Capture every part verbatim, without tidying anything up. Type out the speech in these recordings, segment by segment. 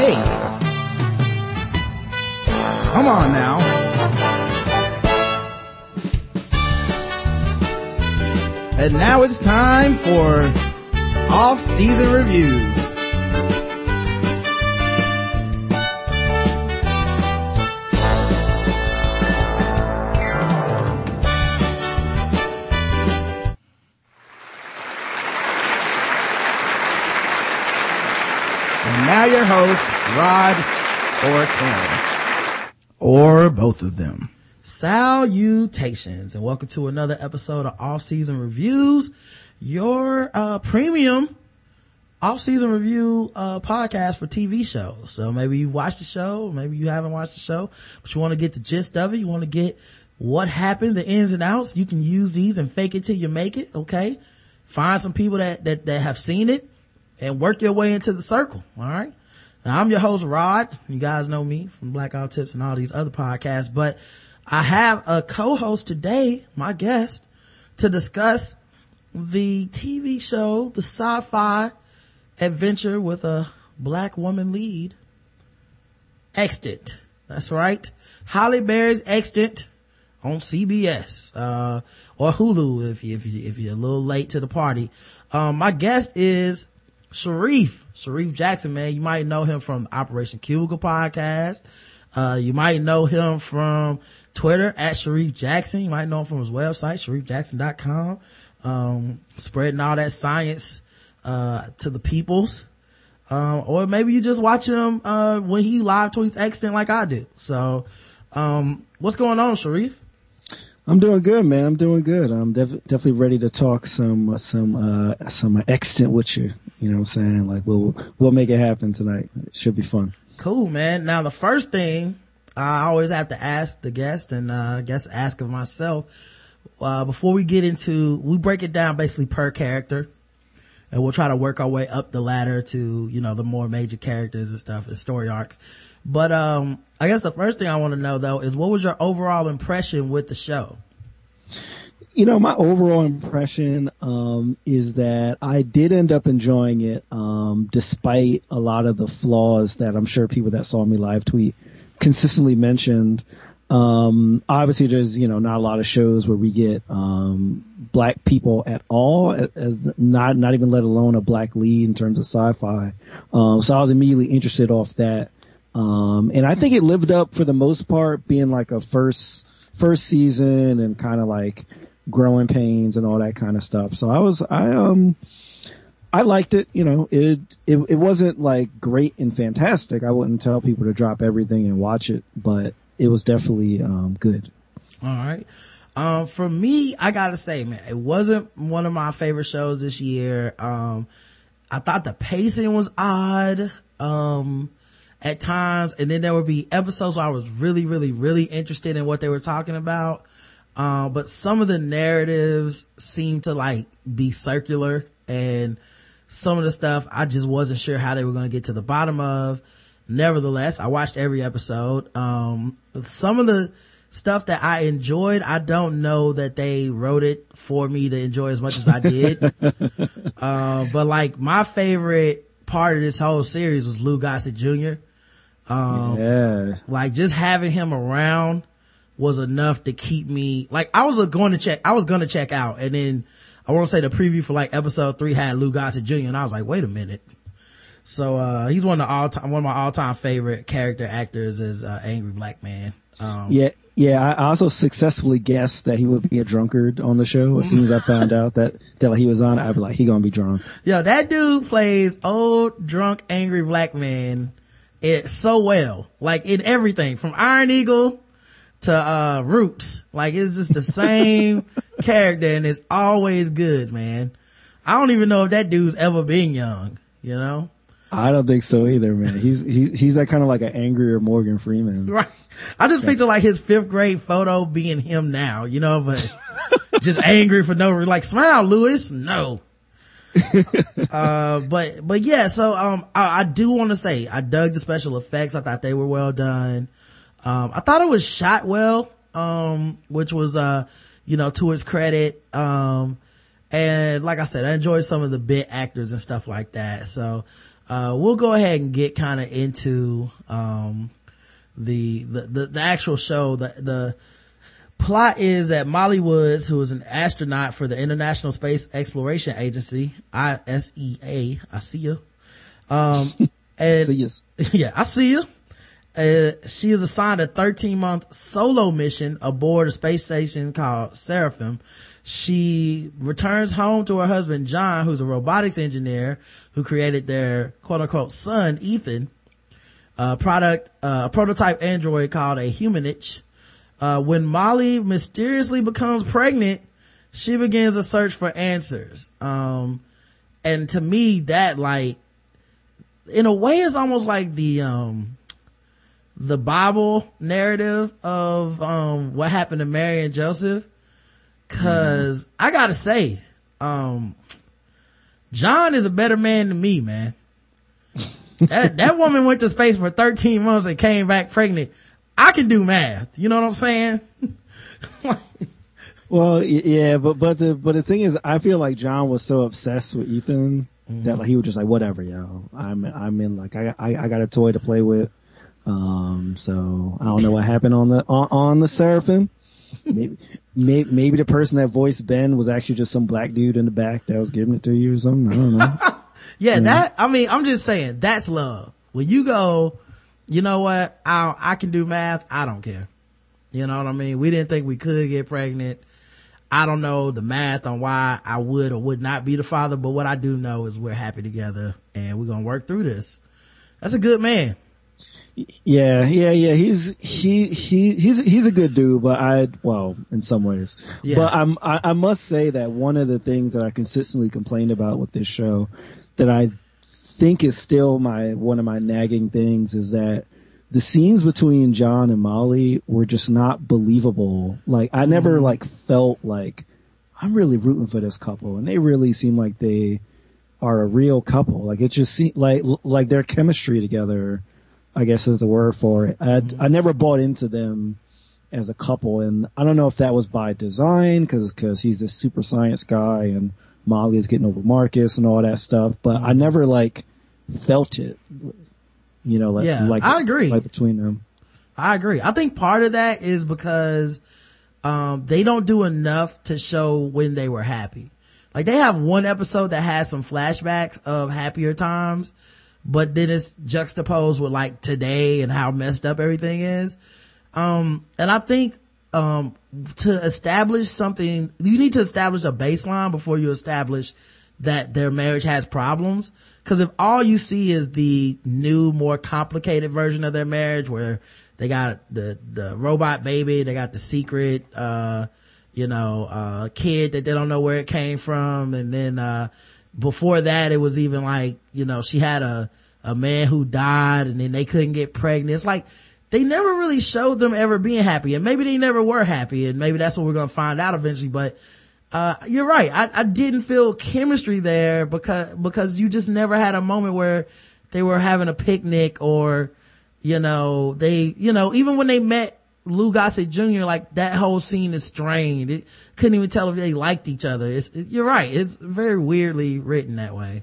Hey, come on now. And now it's time for off-season reviews. And now your host, Rod or Karen. Or both of them. Salutations and welcome to another episode of Off-Season Reviews, your uh premium off-season review uh podcast for T V shows. So maybe you watched the show, maybe you haven't watched the show, but you want to get the gist of it, you want to get what happened, the ins and outs. You can use these and fake it till you make it. Okay, find some people that that, that have seen it and work your way into the circle. All right, now I'm your host Rod. You guys know me from Black Out Tips and all these other podcasts, but I have a co-host today, my guest, to discuss the T V show, the sci-fi adventure with a black woman lead, Extant. That's right. Halle Berry's Extant on C B S, uh, or Hulu if you, if you, if you're a little late to the party. Um, my guest is Sharif, Sharif Jackson, man. You might know him from Operation Cubicle podcast. Uh, you might know him from Twitter at Sharif Jackson. You might know him from his website, sharif jackson dot com. Um, spreading all that science, uh, to the peoples. Um, or maybe you just watch him, uh, when he live tweets Extant like I do. So, um, what's going on, Sharif? I'm doing good, man. I'm doing good. I'm def- definitely ready to talk some, uh, some, uh, some Extant with you. You know what I'm saying? Like we'll, we'll make it happen tonight. It should be fun. Cool, man. Now the first thing I always have to ask the guest, and uh, I guess ask of myself, uh, before we get into, we break it down basically per character, and we'll try to work our way up the ladder to, you know, the more major characters and stuff, and story arcs. But, um, I guess the first thing I want to know though is what was your overall impression with the show? You know, my overall impression, um, is that I did end up enjoying it, um, despite a lot of the flaws that I'm sure people that saw me live tweet consistently mentioned. Um, obviously there's, you know, not a lot of shows where we get, um, black people at all, as not, not even let alone a black lead in terms of sci-fi. Um, so I was immediately interested off that. Um, and I think it lived up for the most part, being like a first, first season and kind of like growing pains and all that kind of stuff. So I was, I, um, I liked it. You know, it, it, it wasn't like great and fantastic. I wouldn't tell people to drop everything and watch it, but it was definitely, um, good. All right. Um, for me, I gotta say, man, it wasn't one of my favorite shows this year. Um, I thought the pacing was odd, um, at times. And then there would be episodes where I was really, really, really interested in what they were talking about. Uh, but some of the narratives seemed to like be circular, and some of the stuff I just wasn't sure how they were going to get to the bottom of. Nevertheless, I watched every episode. Um, some of the stuff that I enjoyed, I don't know that they wrote it for me to enjoy as much as I did. uh, but like my favorite part of this whole series was Lou Gossett Junior Um, yeah. like just having him around was enough to keep me, like I was going to check, I was going to check out, and then I won't say the preview for like episode three had Lou Gossett Junior and I was like, wait a minute. So, uh, he's one of the all time, one of my all time favorite character actors is, uh, Angry Black Man. Um, yeah, yeah, I also successfully guessed that he would be a drunkard on the show. As soon as I found out that, that he was on, I'd be like, he gonna be drunk. Yo, that dude plays old, drunk, angry black man it so well. Like in everything from Iron Eagle to uh Roots. Like it's just the same character, and it's always good, man. I don't even know if that dude's ever been young, you know? I don't think so either, man. He's he, he's like kind of like an angrier Morgan Freeman. Right. I just picture like his fifth grade photo being him now, you know, but just angry for no reason. Like, smile, Lewis. No. uh, but, but yeah, so, um, I, I do want to say I dug the special effects. I thought they were well done. Um, I thought it was shot well, um, which was, uh, you know, to its credit. Um, and like I said, I enjoyed some of the bit actors and stuff like that. So, uh, we'll go ahead and get kind of into, um, the, the, the, the actual show. The, the plot is that Molly Woods, who is an astronaut for the International Space Exploration Agency, I S E A, I see you. Um, and, see you. Yeah, I see you. Uh, she is assigned a thirteen month solo mission aboard a space station called Seraphim. She returns home to her husband, John, who's a robotics engineer who created their quote unquote son, Ethan, a product, uh, a prototype android called a Humanich. Uh, when Molly mysteriously becomes pregnant, she begins a search for answers. Um, and to me, that like, in a way is almost like the, um, the Bible narrative of, um, what happened to Mary and Joseph. Cause mm. I gotta say, um, John is a better man than me, man. that, that woman went to space for thirteen months and came back pregnant. I can do math. You know what I'm saying? Well, yeah, but, but the, but the thing is, I feel like John was so obsessed with Ethan mm-hmm. that like he was just like, whatever, yo, I'm, I'm in, like, I, I, I got a toy to play with. Um, so I don't know what happened on the, on, on the Seraphim. Maybe, maybe, maybe the person that voiced Ben was actually just some black dude in the back that was giving it to you or something. I don't know. yeah, yeah, that, I mean, I'm just saying, that's love. When you go, you know what, I, I can do math, I don't care. You know what I mean? We didn't think we could get pregnant. I don't know the math on why I would or would not be the father, but what I do know is we're happy together and we're gonna work through this. That's a good man. Yeah, yeah, yeah. He's he he he's he's a good dude, but I well in some ways. Yeah. But I'm I, I must say that one of the things that I consistently complain about with this show, that I think is still my one of my nagging things, is that the scenes between John and Molly were just not believable. Like I never mm. like felt like I'm really rooting for this couple, and they really seem like they are a real couple. Like it just seemed like like their chemistry together, I guess is the word for it. I, I never bought into them as a couple, and I don't know if that was by design, because because he's this super science guy and Molly is getting over Marcus and all that stuff, but I never like felt it, you know, like yeah, like I agree, like between them. I agree. I think part of that is because um they don't do enough to show when they were happy. Like they have one episode that has some flashbacks of happier times, but then it's juxtaposed with like today and how messed up everything is. Um, and I think, um, to establish something, you need to establish a baseline before you establish that their marriage has problems. Cause if all you see is the new, more complicated version of their marriage where they got the, the robot baby, they got the secret, uh, you know, uh, kid that they don't know where it came from. And then, uh, before that, it was even like, you know, she had a, a man who died and then they couldn't get pregnant. It's like, they never really showed them ever being happy, and maybe they never were happy, and maybe that's what we're going to find out eventually. But, uh, you're right. I, I didn't feel chemistry there because, because you just never had a moment where they were having a picnic or, you know, they, you know, even when they met Lou Gossett Junior, like that whole scene is strained. It couldn't even tell if they liked each other. It's, it, you're right. It's very weirdly written that way.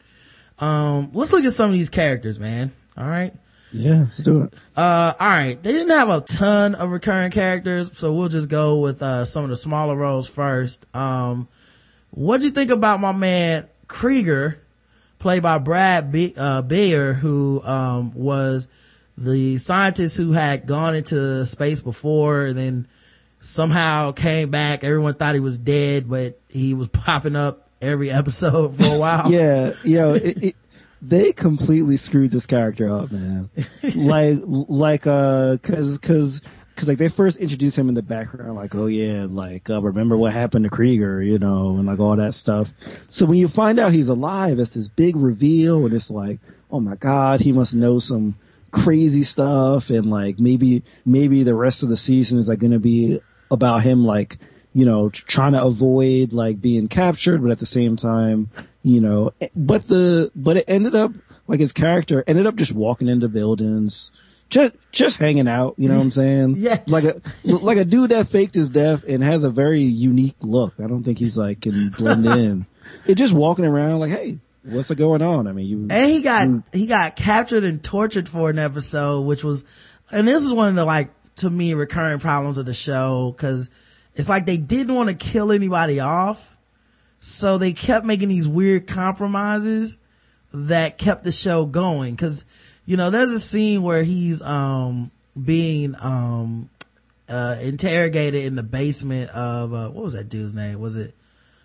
Um, let's look at some of these characters, man. All right. Yeah, let's do it. Uh, all right. They didn't have a ton of recurring characters, so we'll just go with, uh, some of the smaller roles first. Um, what'd you think about my man Krieger, played by Brad B- uh, Bayer, who, um, was the scientist who had gone into space before and then somehow came back. Everyone thought he was dead, but he was popping up every episode for a while. Yeah, yo, it, it, they completely screwed this character up, man. like, like, uh, cause, cause, cause like they first introduced him in the background, like, oh yeah, like, uh, remember what happened to Krieger, you know, and like all that stuff. So when you find out he's alive, it's this big reveal, and it's like, oh my God, he must know some crazy stuff, and like maybe, maybe the rest of the season is like gonna be about him, like, you know, trying to avoid like being captured, but at the same time, you know, but the, but it ended up, like his character ended up just walking into buildings, just, just hanging out, you know what I'm saying? Yeah. Like a, like a dude that faked his death and has a very unique look. I don't think he's like can blend in. It just walking around like, hey, what's going on? I mean, you and he got you, he got captured and tortured for an episode, which was, and this is one of the like to me recurring problems of the show because it's like they didn't want to kill anybody off, so they kept making these weird compromises that kept the show going. Because you know, there's a scene where he's um being um uh interrogated in the basement of uh what was that dude's name? Was it?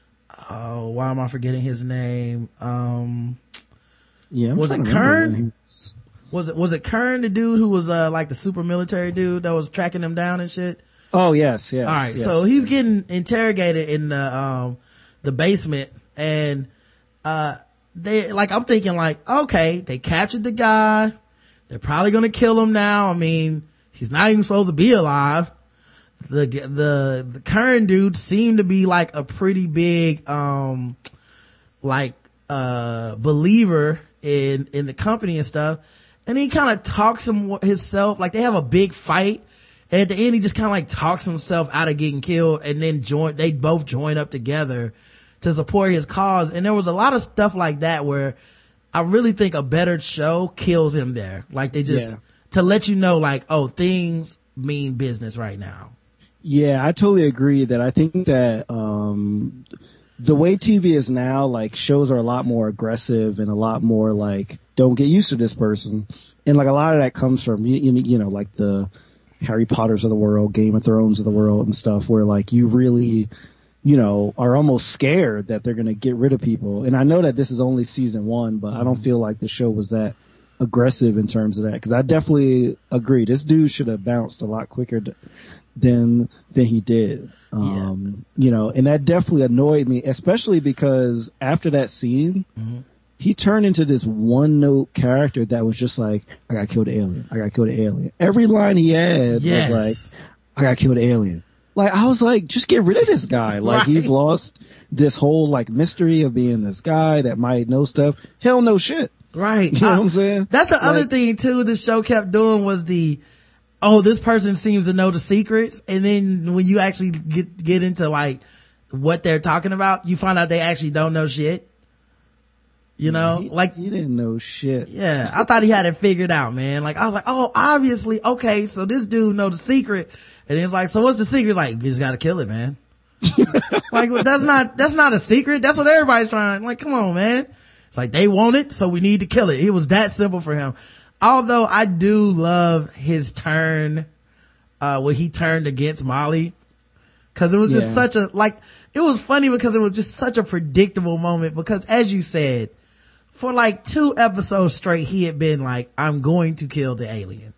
Oh, why am I forgetting his name? Um, yeah, I'm was it Kern? Was... was it, was it Kern, the dude who was, uh, like the super military dude that was tracking him down and shit? Oh, yes, yes. All right. Yes. So he's getting interrogated in the, um, the basement and, uh, they, like, I'm thinking like, okay, they captured the guy. They're probably going to kill him now. I mean, he's not even supposed to be alive. The, the, the Kern dude seemed to be like a pretty big, um, like, uh, believer in, in the company and stuff. And he kind of talks him, himself, like they have a big fight. And at the end, he just kind of like talks himself out of getting killed and then join, they both join up together to support his cause. And there was a lot of stuff like that where I really think a better show kills him there. Like they just, yeah. to let you know like, oh, things mean business right now. Yeah, I totally agree that I think that, um, the way T V is now, like shows are a lot more aggressive and a lot more like, don't get used to this person. And like a lot of that comes from, you, you know, like the Harry Potters of the world, Game of Thrones of the world and stuff where like you really, you know, are almost scared that they're going to get rid of people. And I know that this is only season one, but I don't feel like the show was that aggressive in terms of that. Cause I definitely agree. This dude should have bounced a lot quicker to, than than he did. Um, yeah. You know, and that definitely annoyed me, especially because after that scene, mm-hmm. he turned into this one note character that was just like, I gotta kill the alien. I gotta kill the alien. Every line he had yes. was like, I gotta kill the alien. Like, I was like, just get rid of this guy. Like, right. he's lost this whole like mystery of being this guy that might know stuff. Hell no shit. Right. You know I, what I'm saying? That's the like, other thing too the show kept doing was the, oh, this person seems to know the secrets. And then when you actually get, get into like what they're talking about, you find out they actually don't know shit. You know, he, like he didn't know shit. Yeah. I thought he had it figured out, man. Like I was like, oh, obviously. Okay. So this dude know the secret. And he was like, so what's the secret? He's like, you just gotta kill it, man. Like, well, that's not, that's not a secret. That's what everybody's trying. Like, come on, man. It's like they want it, so we need to kill it. It was that simple for him. Although I do love his turn, uh, when he turned against Molly. Cause it was just yeah. such a, like, it was funny because it was just such a predictable moment because as you said, for like two episodes straight, he had been like, I'm going to kill the alien.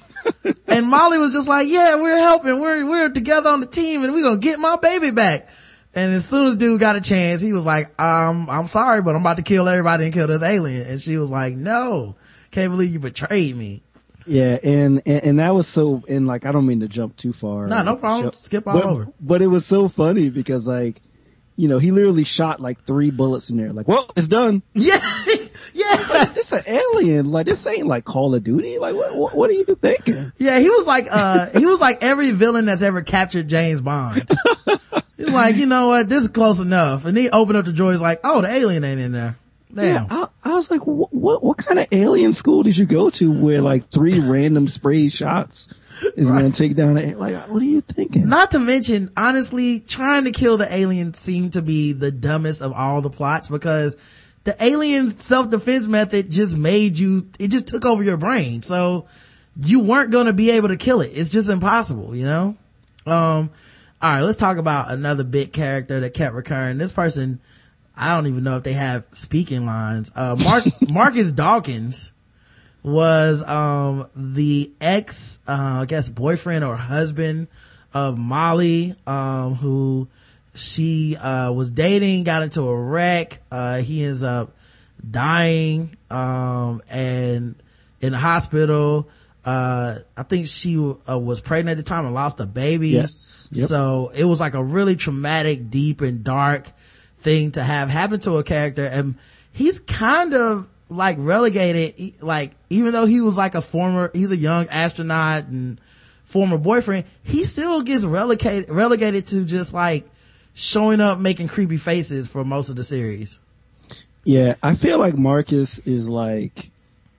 And Molly was just like, yeah, we're helping. We're, we're together on the team and we're going to get my baby back. And as soon as dude got a chance, he was like, um, I'm sorry, but I'm about to kill everybody and kill this alien. And she was like, no, can't believe you betrayed me. Yeah. And, and, and that was so, and like, I don't mean to jump too far. No, no problem. Skip all but, over. But it was so funny because like, you know, he literally shot like three bullets in there. Like, well, it's done. Yeah. Yeah. Like, this an alien. Like, this ain't like Call of Duty. Like, what, what, what are you thinking? Yeah. He was like, uh, he was like every villain that's ever captured James Bond. He's like, you know what? This is close enough. And he opened up the door. He's like, oh, the alien ain't in there. Damn. Yeah, I, I was like, what, what, what kind of alien school did you go to where like three random sprayed shots is right. going to take down a, like, what are you thinking? Not to mention, honestly, trying to kill the alien seemed to be the dumbest of all the plots because the alien's self-defense method just made you, it just took over your brain. So you weren't going to be able to kill it. It's just impossible, you know? Um, all right, let's talk about another big character that kept recurring. This person, I don't even know if they have speaking lines. Uh, Mark, Marcus Dawkins was, um, the ex, uh, I guess boyfriend or husband of Molly, um, who she, uh, was dating, got into a wreck. Uh, he ends up dying, um, and in the hospital. Uh, I think she uh, was pregnant at the time and lost a baby. Yes. Yep. So it was like a really traumatic, deep and dark thing to have happen to a character. And he's kind of like relegated, like even though he was like a former, he's a young astronaut and former boyfriend, he still gets relegated, relegated to just like showing up, making creepy faces for most of the series. Yeah, I feel like Marcus is like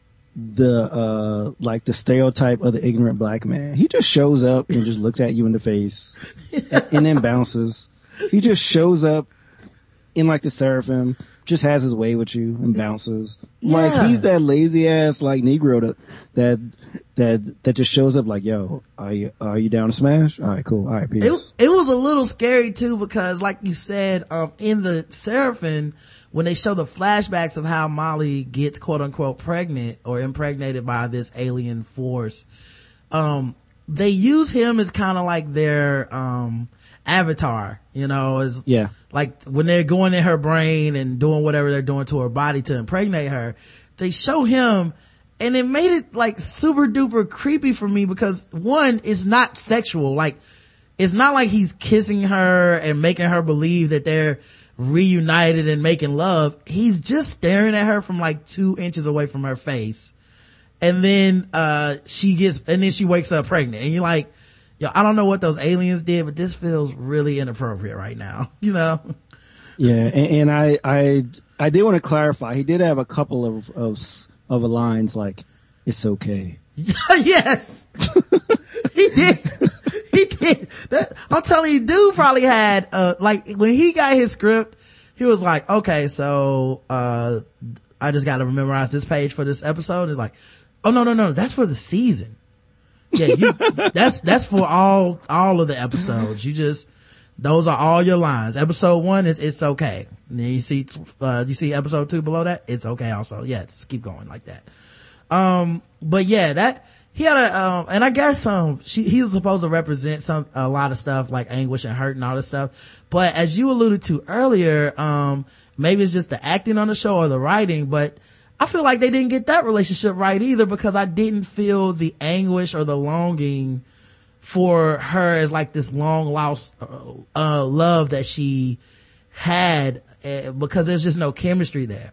the uh like the stereotype of the ignorant black man. He just shows up and just looks at you in the face and, and then bounces. He just shows up in like the Seraphim, just has his way with you and bounces. Yeah. Like he's that lazy ass like Negro that that that that just shows up like, yo, are you are you down to smash? All right, cool. All right, peace. It, it was a little scary too because, like you said, um, in the Seraphim, when they show the flashbacks of how Molly gets quote unquote pregnant or impregnated by this alien force, um, they use him as kind of like their um avatar, you know, as yeah. Like when they're going in her brain and doing whatever they're doing to her body to impregnate her, they show him, and it made it like super duper creepy for me because one, it's not sexual. Like it's not like he's kissing her and making her believe that they're reunited and making love. He's just staring at her from like two inches away from her face. And then, uh, she gets, and then she wakes up pregnant and you're like, yo, I don't know what those aliens did, but this feels really inappropriate right now, you know? Yeah, and, and I, I, I did want to clarify. He did have a couple of, of, of lines like, it's okay. Yes! He did. He did. That, I'm telling you, dude probably had, uh, like, when he got his script, he was like, okay, so, uh, I just gotta memorize this page for this episode. It's like, oh, no, no, no, that's for the season. Yeah, you, that's, that's for all, all of the episodes. You just, those are all your lines. Episode one is, it's okay. And then you see, uh, you see episode two below that? It's okay also. Yeah, just keep going like that. Um, but yeah, that, he had a, um, and I guess, um, she, he was supposed to represent some, a lot of stuff like anguish and hurt and all this stuff. But as you alluded to earlier, um, maybe it's just the acting on the show or the writing, but I feel like they didn't get that relationship right either because I didn't feel the anguish or the longing for her as like this long lost uh, uh love that she had uh, because there's just no chemistry there.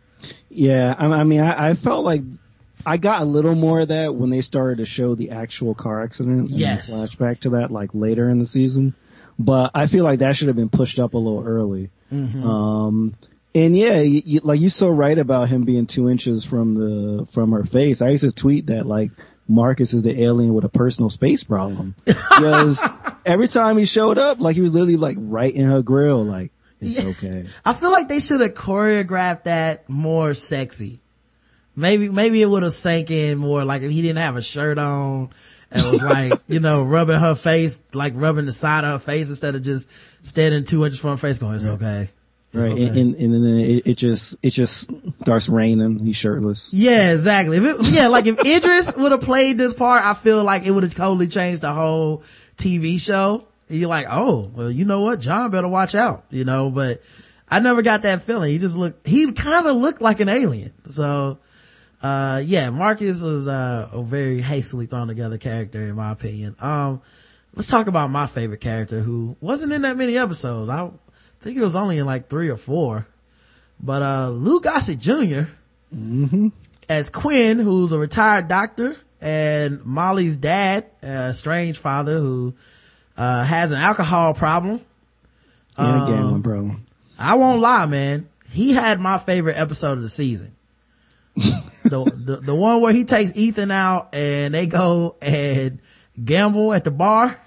Yeah, I, I mean, I, I felt like I got a little more of that when they started to show the actual car accident. Yes. And flashback to that like later in the season. But I feel like that should have been pushed up a little early. Mm-hmm. Um, And yeah, you, you, like you're so right about him being two inches from the, from her face. I used to tweet that like Marcus is the alien with a personal space problem. Because every time he showed up, like he was literally like right in her grill, like, it's yeah. okay. I feel like they should have choreographed that more sexy. Maybe, maybe it would have sank in more, like if he didn't have a shirt on and was like, you know, rubbing her face, like rubbing the side of her face instead of just standing two inches from her face going, it's right. okay. Right, okay. and, and and then it, it just it just starts raining. He's shirtless. Yeah, exactly. If it, yeah, like if Idris would have played this part, I feel like it would have totally changed the whole T V show. You're like, oh, well, you know what, John better watch out, you know. But I never got that feeling. He just looked. He kind of looked like an alien. So, uh, yeah, Marcus was uh, a very hastily thrown together character, in my opinion. Um, let's talk about my favorite character, who wasn't in that many episodes. I. I think it was only in like three or four. But, uh, Lou Gossett Junior Mm-hmm. as Quinn, who's a retired doctor, and Molly's dad, a strange father who, uh, has an alcohol problem. Yeah, um, gambling problem. I won't lie, man. He had my favorite episode of the season. the, the, the one where he takes Ethan out and they go and gamble at the bar.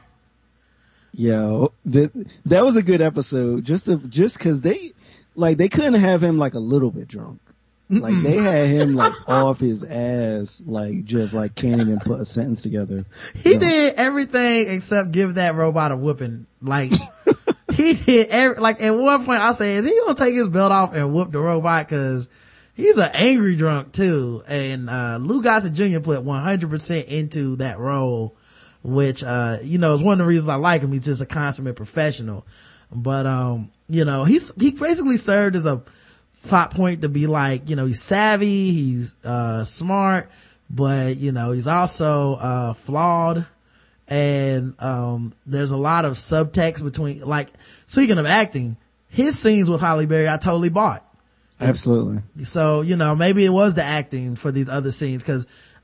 Yo, that that was a good episode. Just to, just cause they, like, they couldn't have him like a little bit drunk. Like Mm-mm. they had him like off his ass, like just like can't even put a sentence together. He you know? did everything except give that robot a whooping. Like he did every, like at one point I said, is he gonna take his belt off and whoop the robot? Cause he's an angry drunk too. And, uh, Lou Gossett Junior put one hundred percent into that role. Which, uh, you know, is one of the reasons I like him. He's just a consummate professional. But, um, you know, he's, he basically served as a plot point to be like, you know, he's savvy, he's, uh, smart, but, you know, he's also, uh, flawed. And, um, there's a lot of subtext between, like, speaking of acting, his scenes with Halle Berry, I totally bought. Absolutely. So, you know, maybe it was the acting for these other scenes, cause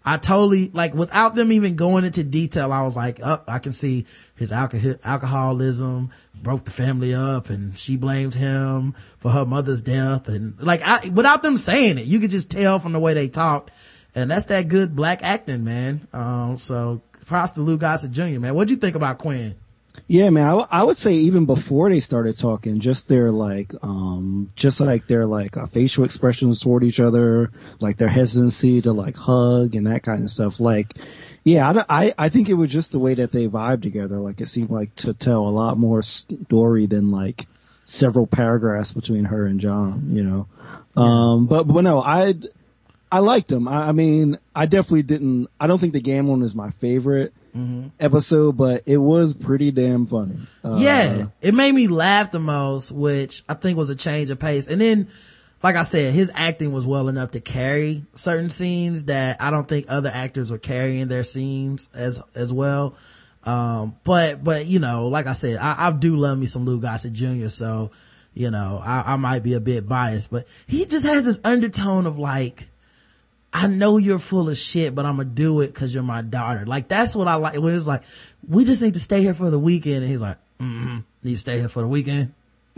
I totally, like, without them even going into detail, I was like, oh, I can see his alcohol, alcoholism broke the family up, and she blames him for her mother's death. And like, I, without them saying it, you could just tell from the way they talked. And that's that good black acting, man. Um, so props to Lou Gossett Junior, man. What'd you think about Quinn? Yeah, man, I, w- I would say even before they started talking, just their like, um, just like their like uh, facial expressions toward each other, like their hesitancy to like hug and that kind of stuff. Like, yeah, I, don't- I, I think it was just the way that they vibe together. Like, it seemed like to tell a lot more story than like several paragraphs between her and John, you know. Um, but, but no, I, I liked them. I, I mean, I definitely didn't, I don't think the Gamlin is my favorite. Mm-hmm. episode, but it was pretty damn funny. Uh, yeah, it made me laugh the most, which I think was a change of pace. And then, like I said, his acting was well enough to carry certain scenes that I don't think other actors were carrying their scenes as as well. Um, but but you know, like I said, I, I do love me some Lou Gossett Junior So you know, I, I might be a bit biased, but he just has this undertone of like, I know you're full of shit, but I'm gonna do it because you're my daughter. Like, that's what I like. When it's like, we just need to stay here for the weekend. And he's like, mm-hmm, need to stay here for the weekend.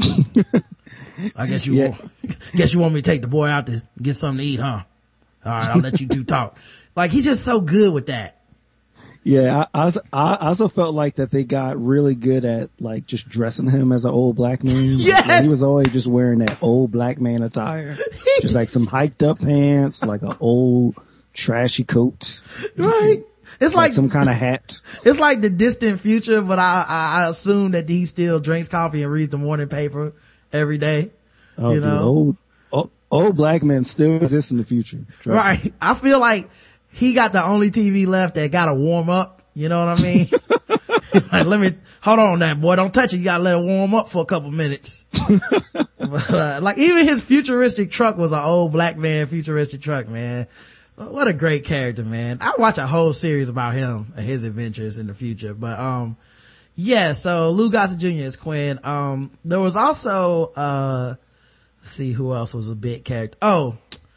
I guess you, yeah. want, guess you want me to take the boy out to get something to eat, huh? All right, I'll let you two talk. Like, he's just so good with that. Yeah, I, I, also, I also felt like that they got really good at like just dressing him as an old black man. Yes! Like, he was always just wearing that old black man attire. Just like some hiked up pants, like an old trashy coat. Right. It's like, like some kind of hat. It's like the distant future, but I, I, I assume that he still drinks coffee and reads the morning paper every day. Oh, you dude, know, old, old, old black men still exist in the future. Right. Me. I feel like he got the only T V left that gotta warm up. You know what I mean? Like, let me, hold on now, boy. Don't touch it. You gotta let it warm up for a couple minutes. But, uh, like, even his futuristic truck was an old black man futuristic truck, man. What a great character, man. I watch a whole series about him and his adventures in the future. But, um, yeah, so Lou Gossett Junior is Quinn. Um, there was also, uh, let's see who else was a big character. Oh,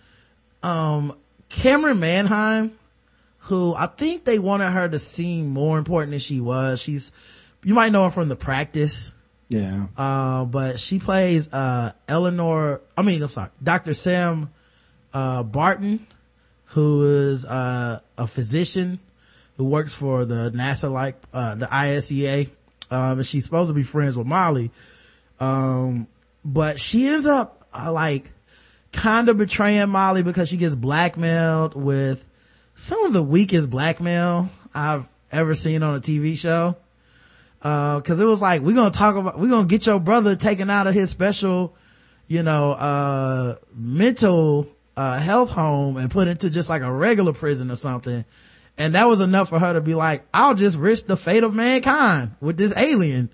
um, Cameron Manheim, who I think they wanted her to seem more important than she was. She's, you might know her from The Practice. Yeah. Uh, but she plays, uh, Eleanor, I mean, I'm sorry, Doctor Sam, uh, Barton, who is, uh, a physician who works for the NASA, like, uh, the I S E A. Um, and she's supposed to be friends with Molly. Um, but she ends up, uh, like, kind of betraying Molly because she gets blackmailed with some of the weakest blackmail I've ever seen on a T V show. Uh, cause it was like, we're gonna talk about, we're gonna get your brother taken out of his special, you know, uh, mental, uh, health home and put into just like a regular prison or something. And that was enough for her to be like, I'll just risk the fate of mankind with this alien.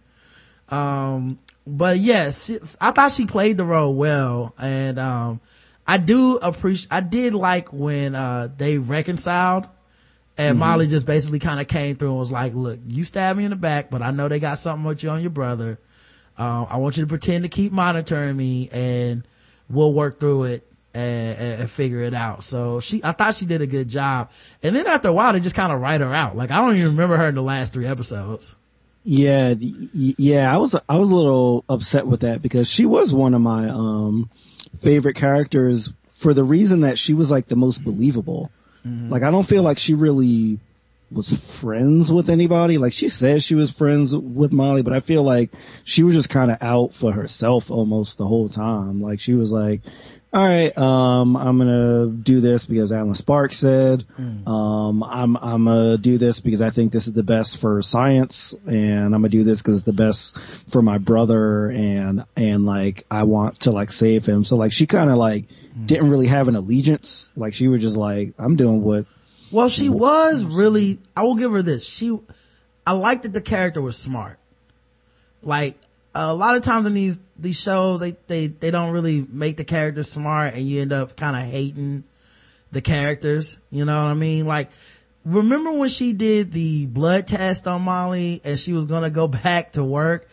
Um, but yes, I thought she played the role well. And, um, I do appreciate, I did like when, uh, they reconciled and mm-hmm. Molly just basically kind of came through and was like, look, you stabbed me in the back, but I know they got something with you on your brother. Um, I want you to pretend to keep monitoring me and we'll work through it and, and, and figure it out. So she, I thought she did a good job. And then after a while, they just kind of write her out. Like, I don't even remember her in the last three episodes. Yeah, yeah, I was, I was a little upset with that because she was one of my, um, favorite characters for the reason that she was like the most believable. Mm-hmm. Like, I don't feel like she really was friends with anybody. Like, she said she was friends with Molly, but I feel like she was just kind of out for herself almost the whole time. Like, she was like, all right, um, I'm gonna do this because Alan Sparks said, mm. um, I'm, I'm gonna do this because I think this is the best for science, and I'm gonna do this because it's the best for my brother, and, and like, I want to like save him. So like, she kind of like mm. didn't really have an allegiance. Like, she was just like, I'm doing what. Well, she was really, I will give her this. She, I liked that the character was smart. Like, a lot of times in these, these shows, they, they, they don't really make the characters smart and you end up kind of hating the characters. You know what I mean? Like, remember when she did the blood test on Molly and she was going to go back to work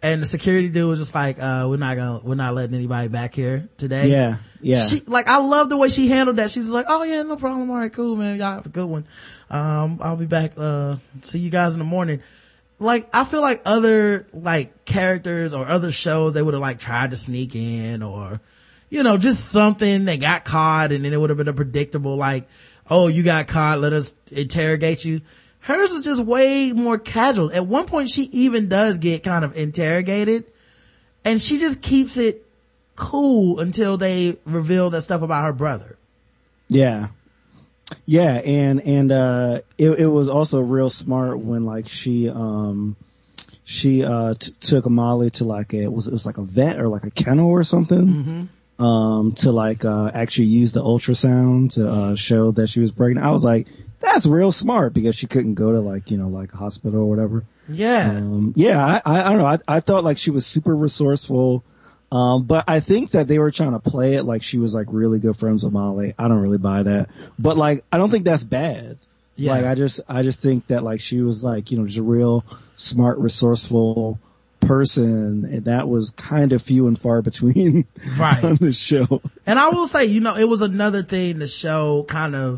And the security dude was just like, uh, we're not gonna, we're not letting anybody back here today. Yeah, yeah. She, like, I love the way she handled that. She's like, oh yeah, no problem. All right, cool, man. Y'all have a good one. Um, I'll be back, uh, see you guys in the morning. Like, I feel like other, like, characters or other shows, they would have, like, tried to sneak in or, you know, just something. They got caught and then it would have been a predictable, like, oh, you got caught, let us interrogate you. Hers is just way more casual. At one point, she even does get kind of interrogated, and she just keeps it cool until they reveal that stuff about her brother. Yeah. Yeah, and, and, uh, it, it was also real smart when, like, she, um, she, uh, t- took Molly to, like, a, it was, it was like a vet or like a kennel or something. Mm-hmm. Um, to, like, uh, actually use the ultrasound to, uh, show that she was pregnant. I was like, that's real smart because she couldn't go to, like, you know, like a hospital or whatever. Yeah. Um, yeah, I, I, I don't know. I, I thought like she was super resourceful. Um, but I think that they were trying to play it like she was like really good friends with Molly. I don't really buy that, but like, I don't think that's bad. Yeah. Like, I just, I just think that like she was like, you know, just a real smart, resourceful person, and that was kind of few and far between right. on the show. And I will say, you know, it was another thing the show kind of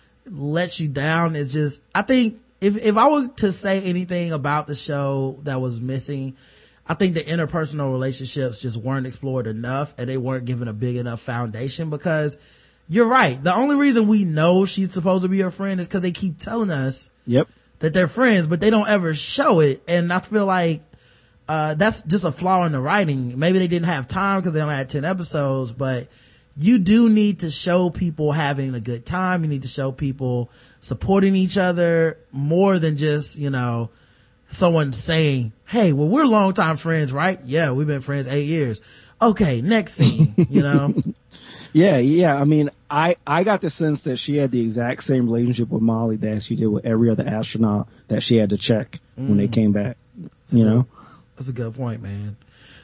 lets you down. It's just, I think if, if I were to say anything about the show that was missing, I think the interpersonal relationships just weren't explored enough and they weren't given a big enough foundation, because you're right. The only reason we know she's supposed to be her friend is because they keep telling us yep. that they're friends, but they don't ever show it. And I feel like, uh, that's just a flaw in the writing. Maybe they didn't have time because they only had ten episodes, but you do need to show people having a good time. You need to show people supporting each other more than just, you know, someone saying, hey, well, we're longtime friends, right? Yeah, we've been friends eight years. Okay, next scene, you know? Yeah, yeah. I mean, I, I got the sense that she had the exact same relationship with Molly that she did with every other astronaut that she had to check mm. when they came back, That's you good. know? That's a good point, man.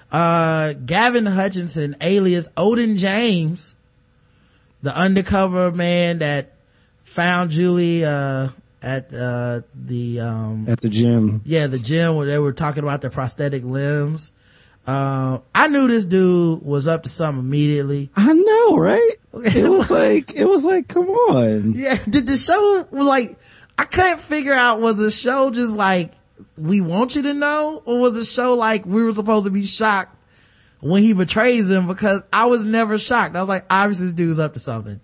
Uh, Gavin Hutchinson, alias Odin James, the undercover man that found Julie, uh, at, uh, the, um, at the gym. Yeah, the gym where they were talking about their prosthetic limbs. Uh, I knew this dude was up to something immediately. I know, right? It was like, it was like, come on. Yeah. Did the show, like, I couldn't figure out, was the show just like, we want you to know, or was the show like we were supposed to be shocked when he betrays him? Because I was never shocked. I was like, obviously this dude's up to something.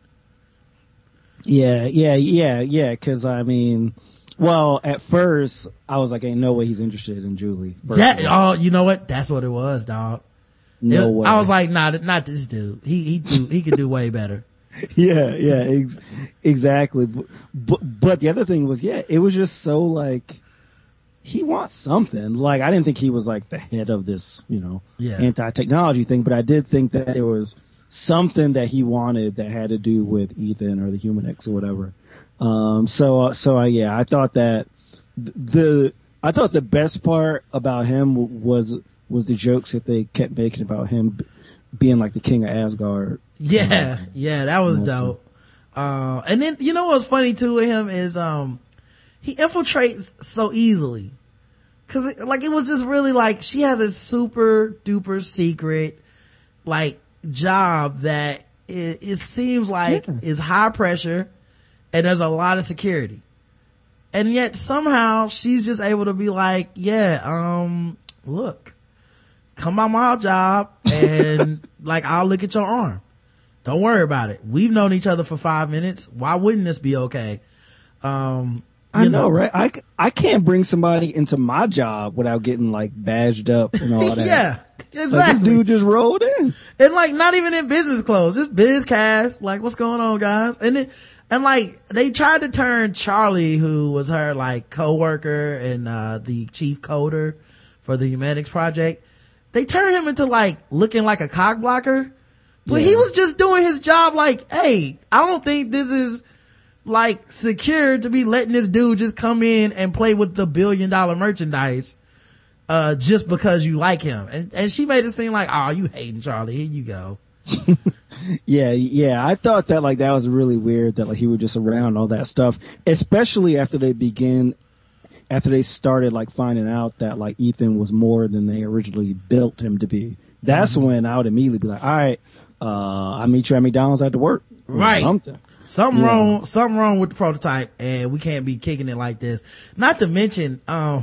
Yeah, yeah, yeah, yeah. Cause I mean, well, at first I was like, ain't no way he's interested in Julie. That, oh, you know what? That's what it was, dog. No it, way. I was like, nah, not this dude. He, he do, he could do way better. Yeah, yeah, ex- exactly. But, but, but the other thing was, yeah, it was just so like, he wants something. Like, I didn't think he was like the head of this, you know, yeah. anti-technology thing, but I did think that there was something that he wanted that had to do with Ethan or the Human X or whatever. Um, so, uh, so I, yeah, I thought that the, I thought the best part about him was, was the jokes that they kept making about him being like the king of Asgard. Yeah. Um, yeah. That was awesome. dope. Uh, and then, you know what's funny too with him is, um, he infiltrates so easily. Cause it, like, it was just really like, she has a super duper secret, like, job that it, it seems like yeah. is high pressure and there's a lot of security. And yet somehow she's just able to be like, yeah, um, look, come on my job and like, I'll look at your arm. Don't worry about it. We've known each other for five minutes. Why wouldn't this be okay? Um, I know, know, right? I, I can't bring somebody into my job without getting like badged up and all that. Yeah, exactly. Like, this dude just rolled in. And like, not even in business clothes, just biz cast. Like, what's going on, guys? And then, and like, they tried to turn Charlie, who was her like coworker and, uh, the chief coder for the Humanics Project. They turned him into like looking like a cock blocker. But yeah. he was just doing his job like, hey, I don't think this is like secure to be letting this dude just come in and play with the billion dollar merchandise, uh, just because you like him. And, and she made it seem like, oh, you hating Charlie. Here you go. yeah, yeah. I thought that like that was really weird that like he was just around all that stuff, especially after they begin after they started like finding out that like Ethan was more than they originally built him to be, that's mm-hmm. when I would immediately be like, all right, uh, I'll meet you at McDonald's after work. Right. Something. Something yeah. wrong, something wrong with the prototype, and we can't be kicking it like this. Not to mention, um,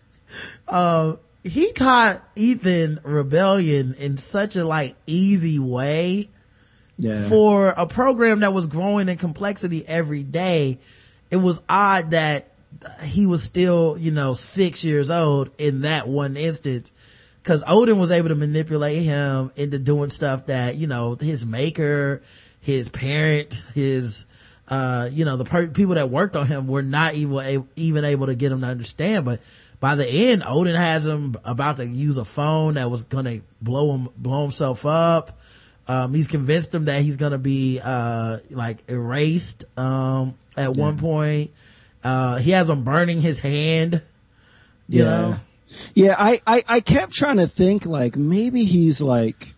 uh, he taught Ethan rebellion in such a like easy way. Yeah. For a program that was growing in complexity every day. It was odd that he was still, you know, six years old in that one instance, because Odin was able to manipulate him into doing stuff that, you know, his maker, his parent, his, uh, you know, the per- people that worked on him were not even, even able to get him to understand. But by the end, Odin has him about to use a phone that was gonna blow him, blow himself up. Um, he's convinced him that he's gonna be, uh, like erased, um, at yeah. one point. Uh, he has him burning his hand, you yeah. know? Yeah, I, I, I kept trying to think like maybe he's like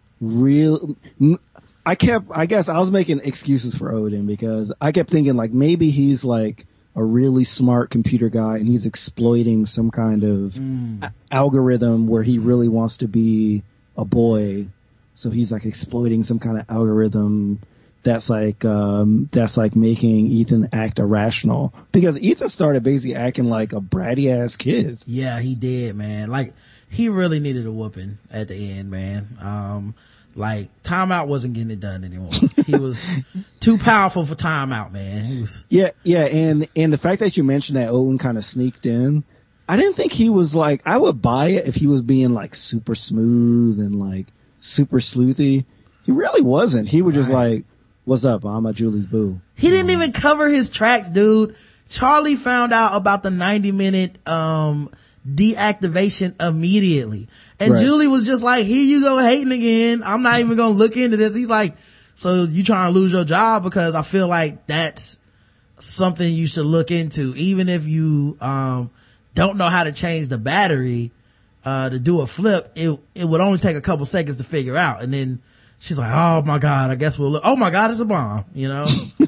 real, I kept, I guess I was making excuses for Odin because I kept thinking like maybe he's like a really smart computer guy and he's exploiting some kind of mm. a- algorithm where he really wants to be a boy. So he's like exploiting some kind of algorithm that's like, um, that's like making Ethan act irrational, because Ethan started basically acting like a bratty ass kid. Yeah, he did, man. Like he really needed a whooping at the end, man. Um, like Timeout wasn't getting it done anymore. He was too powerful for Timeout, man. He was. Yeah, yeah. And, and the fact that you mentioned that Odin kind of sneaked in, I didn't think he was like, I would buy it if he was being like super smooth and like super sleuthy. He really wasn't. He was just right. like, what's up? I'm a Julie's boo. He didn't um, even cover his tracks, dude. Charlie found out about the ninety minute, um, deactivation immediately. And right. Julie was just like, here you go hating again. I'm not even gonna look into this. He's like, so you trying to lose your job? Because I feel like that's something you should look into. Even if you, um, don't know how to change the battery, uh, to do a flip, it, it would only take a couple seconds to figure out. And then she's like, oh my God, I guess we'll look. Oh my God, it's a bomb, you know?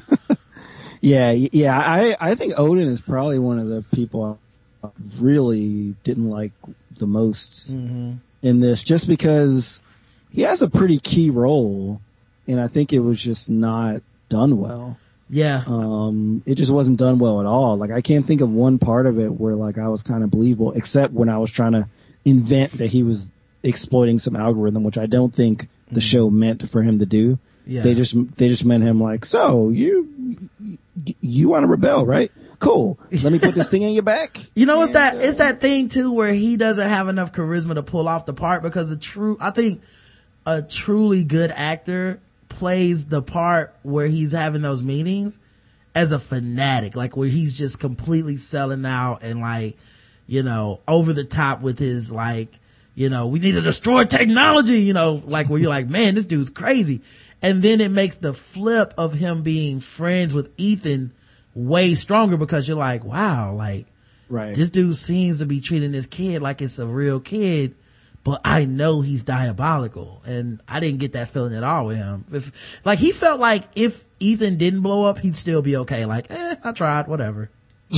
yeah, yeah. I, I think Odin is probably one of the people I really didn't like the most mm-hmm. in this, just because he has a pretty key role and I think it was just not done well. Yeah. Um, it just wasn't done well at all. Like I can't think of one part of it where like I was kind of believable, except when I was trying to invent that he was exploiting some algorithm, which I don't think the show meant for him to do. Yeah. They just, they just meant him like, so you, you want to rebel, right? Cool. Let me put this thing in your back. You know, and, it's that, uh, it's that thing too where he doesn't have enough charisma to pull off the part, because the true, I think a truly good actor plays the part where he's having those meetings as a fanatic, like where he's just completely selling out and like, you know, over the top with his like, you know, we need to destroy technology, you know, like where you're like, man, this dude's crazy. And then it makes the flip of him being friends with Ethan way stronger, because you're like, wow, like, right. this dude seems to be treating this kid like it's a real kid, but I know he's diabolical. And I didn't get that feeling at all with him. If, like, he felt like if Ethan didn't blow up, he'd still be okay. Like, eh, I tried, whatever.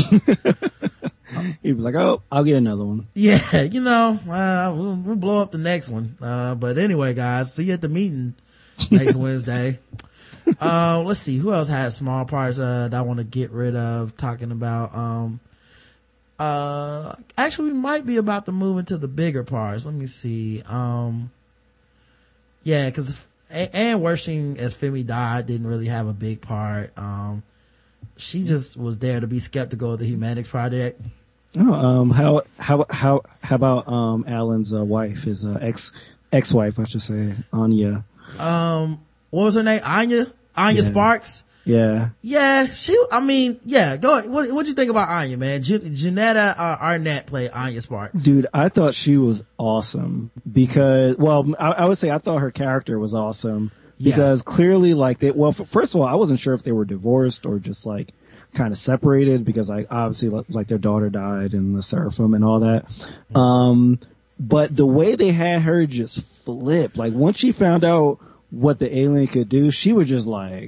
He was like, oh, I'll get another one. Yeah, you know, uh, we'll, we'll blow up the next one. Uh, but anyway, guys, see you at the meeting next Wednesday. Uh, let's see, who else had small parts, uh, that I want to get rid of, talking about, um, uh, actually we might be about to move into the bigger parts. Let me see. Um, yeah, cause Anne Wersching as Femi died didn't really have a big part. Um, she just was there to be skeptical of the Humanics Project. Oh, um, how, how, how, how about, um, Alan's, uh, wife, his, uh, ex, ex-wife, I should say, Anya. Um, what was her name? Anya? Anya yeah. Sparks? Yeah. Yeah, she, I mean, yeah, go ahead. What, what'd you think about Anya, man? Jan- Janetta uh, Arnett played Anya Sparks. Dude, I thought she was awesome because, well, I, I would say I thought her character was awesome because yeah. clearly, like, they, well, f- first of all, I wasn't sure if they were divorced or just, like, kind of separated because, like, obviously, like, their daughter died in the Seraphim and all that. Mm-hmm. Um, but the way they had her just flip, like, once she found out what the alien could do, she was just like,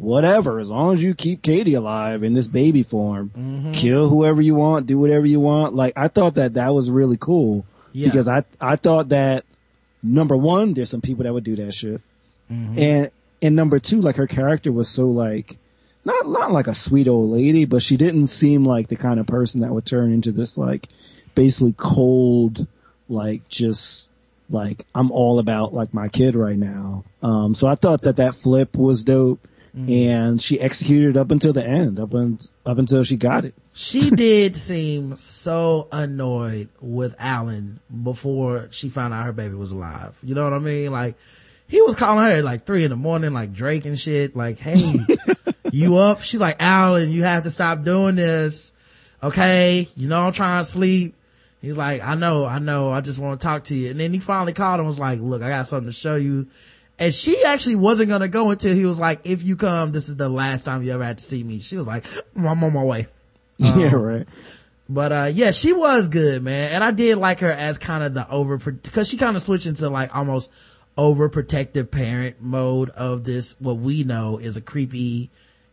whatever, as long as you keep Katie alive in this baby form, mm-hmm. kill whoever you want, do whatever you want. Like, I thought that that was really cool yeah. because I, I thought that number one, there's some people that would do that shit. Mm-hmm. And, and number two, like her character was so like, not, not like a sweet old lady, but she didn't seem like the kind of person that would turn into this like basically cold, like just like I'm all about like my kid right now. Um, so I thought that that flip was dope. Mm-hmm. And she executed up until the end, up, un- up until she got it. She did seem so annoyed with Alan before she found out her baby was alive. You know what I mean? Like, he was calling her at like three in the morning, like Drake and shit. Like, hey, you up? She's like, Alan, you have to stop doing this. Okay. You know, I'm trying to sleep. He's like, I know, I know. I just want to talk to you. And then he finally called and was like, look, I got something to show you. And she actually wasn't going to go until he was like, if you come, this is the last time you ever had to see me. She was like, I'm on my way. Um, yeah, right. But, uh, yeah, she was good, man. And I did like her as kind of the over, because she kind of switched into like almost overprotective parent mode of this, what we know is a creepy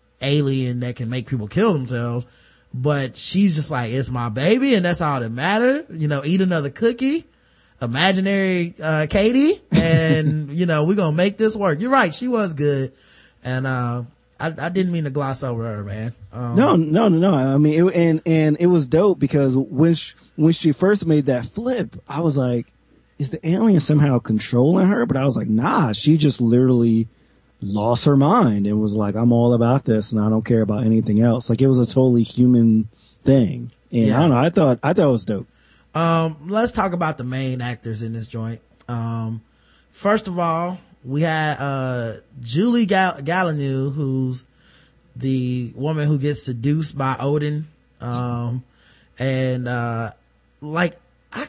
alien that can make people kill themselves. But she's just like, it's my baby and that's all that matters. You know, eat another cookie. Imaginary uh Katie, and you know we're gonna make this work. You're right, she was good, and uh I, I didn't mean to gloss over her, man. Um, no no no no I mean it, and and it was dope because when she, when she first made that flip, I was like, is the alien somehow controlling her? But I was like, nah, she just literally lost her mind and was like, I'm all about this and I don't care about anything else. Like, it was a totally human thing, and yeah. I don't know, I thought I thought it was dope. Um, let's talk about the main actors in this joint. Um, first of all, we had, uh, Julie Gal- Gallineau, who's the woman who gets seduced by Odin. Um, and, uh, like, I,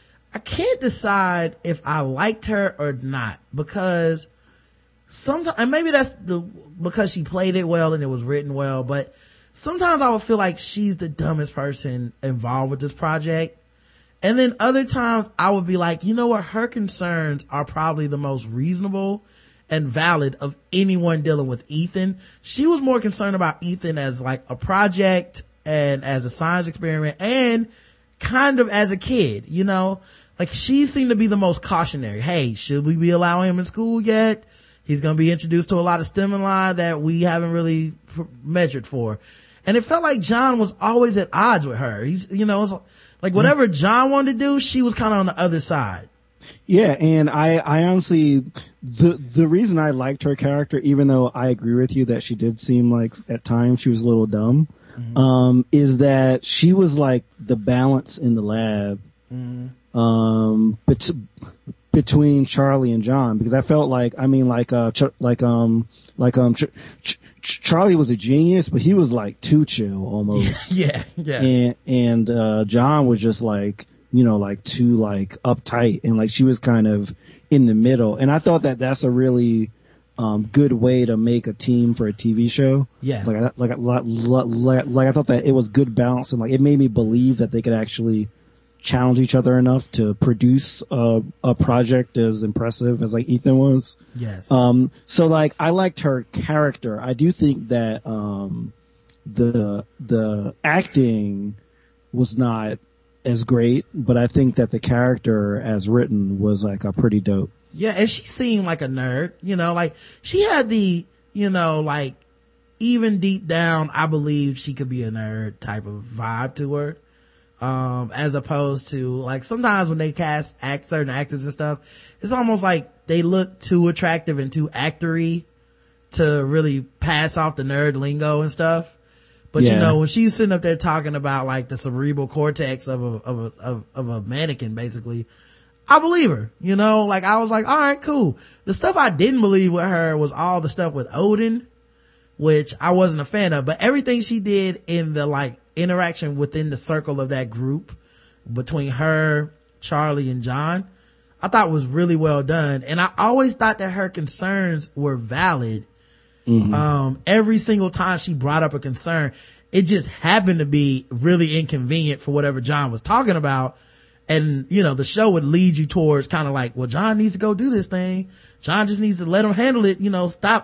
I can't decide if I liked her or not because sometimes, and maybe that's the, because she played it well and it was written well, but sometimes I would feel like she's the dumbest person involved with this project. And then other times I would be like, you know what? Her concerns are probably the most reasonable and valid of anyone dealing with Ethan. She was more concerned about Ethan as like a project and as a science experiment and kind of as a kid, you know, like she seemed to be the most cautionary. Hey, should we be allowing him in school yet? He's going to be introduced to a lot of stimuli that we haven't really measured for. And it felt like John was always at odds with her. He's, you know, it's like whatever John wanted to do, she was kind of on the other side. Yeah, and I, I honestly, the the reason I liked her character, even though I agree with you that she did seem like at times she was a little dumb, mm-hmm. um, is that she was like the balance in the lab, mm-hmm. um, bet- between Charlie and John, because I felt like, I mean, like, uh, ch- like, um, like, um, ch- ch- Charlie was a genius, but he was like too chill almost. yeah, yeah. And, and, uh, John was just like, you know, like too like uptight, and like she was kind of in the middle. And I thought that that's a really, um, good way to make a team for a T V show. Yeah. Like, I, like, like, like, like I thought that it was good balance, and like it made me believe that they could actually challenge each other enough to produce a, a project as impressive as like Ethan was. Yes. Um, so like I liked her character. I do think that, um, the, the acting was not as great, but I think that the character as written was like a pretty dope. Yeah. And she seemed like a nerd, you know, like she had the, you know, like even deep down, I believe she could be a nerd type of vibe to her. Um, as opposed to like sometimes when they cast act certain actors and stuff, it's almost like they look too attractive and too actory to really pass off the nerd lingo and stuff. But yeah. You know, when she's sitting up there talking about like the cerebral cortex of a, of a, of, of a mannequin, basically, I believe her, you know, like I was like, all right, cool. The stuff I didn't believe with her was all the stuff with Odin, which I wasn't a fan of, but everything she did in the like interaction within the circle of that group between her, Charlie, and John, I thought was really well done. And I always thought that her concerns were valid. Mm-hmm. Um, every single time she brought up a concern, it just happened to be really inconvenient for whatever John was talking about. And, you know, the show would lead you towards kind of like, well, John needs to go do this thing. John just needs to let him handle it. You know, stop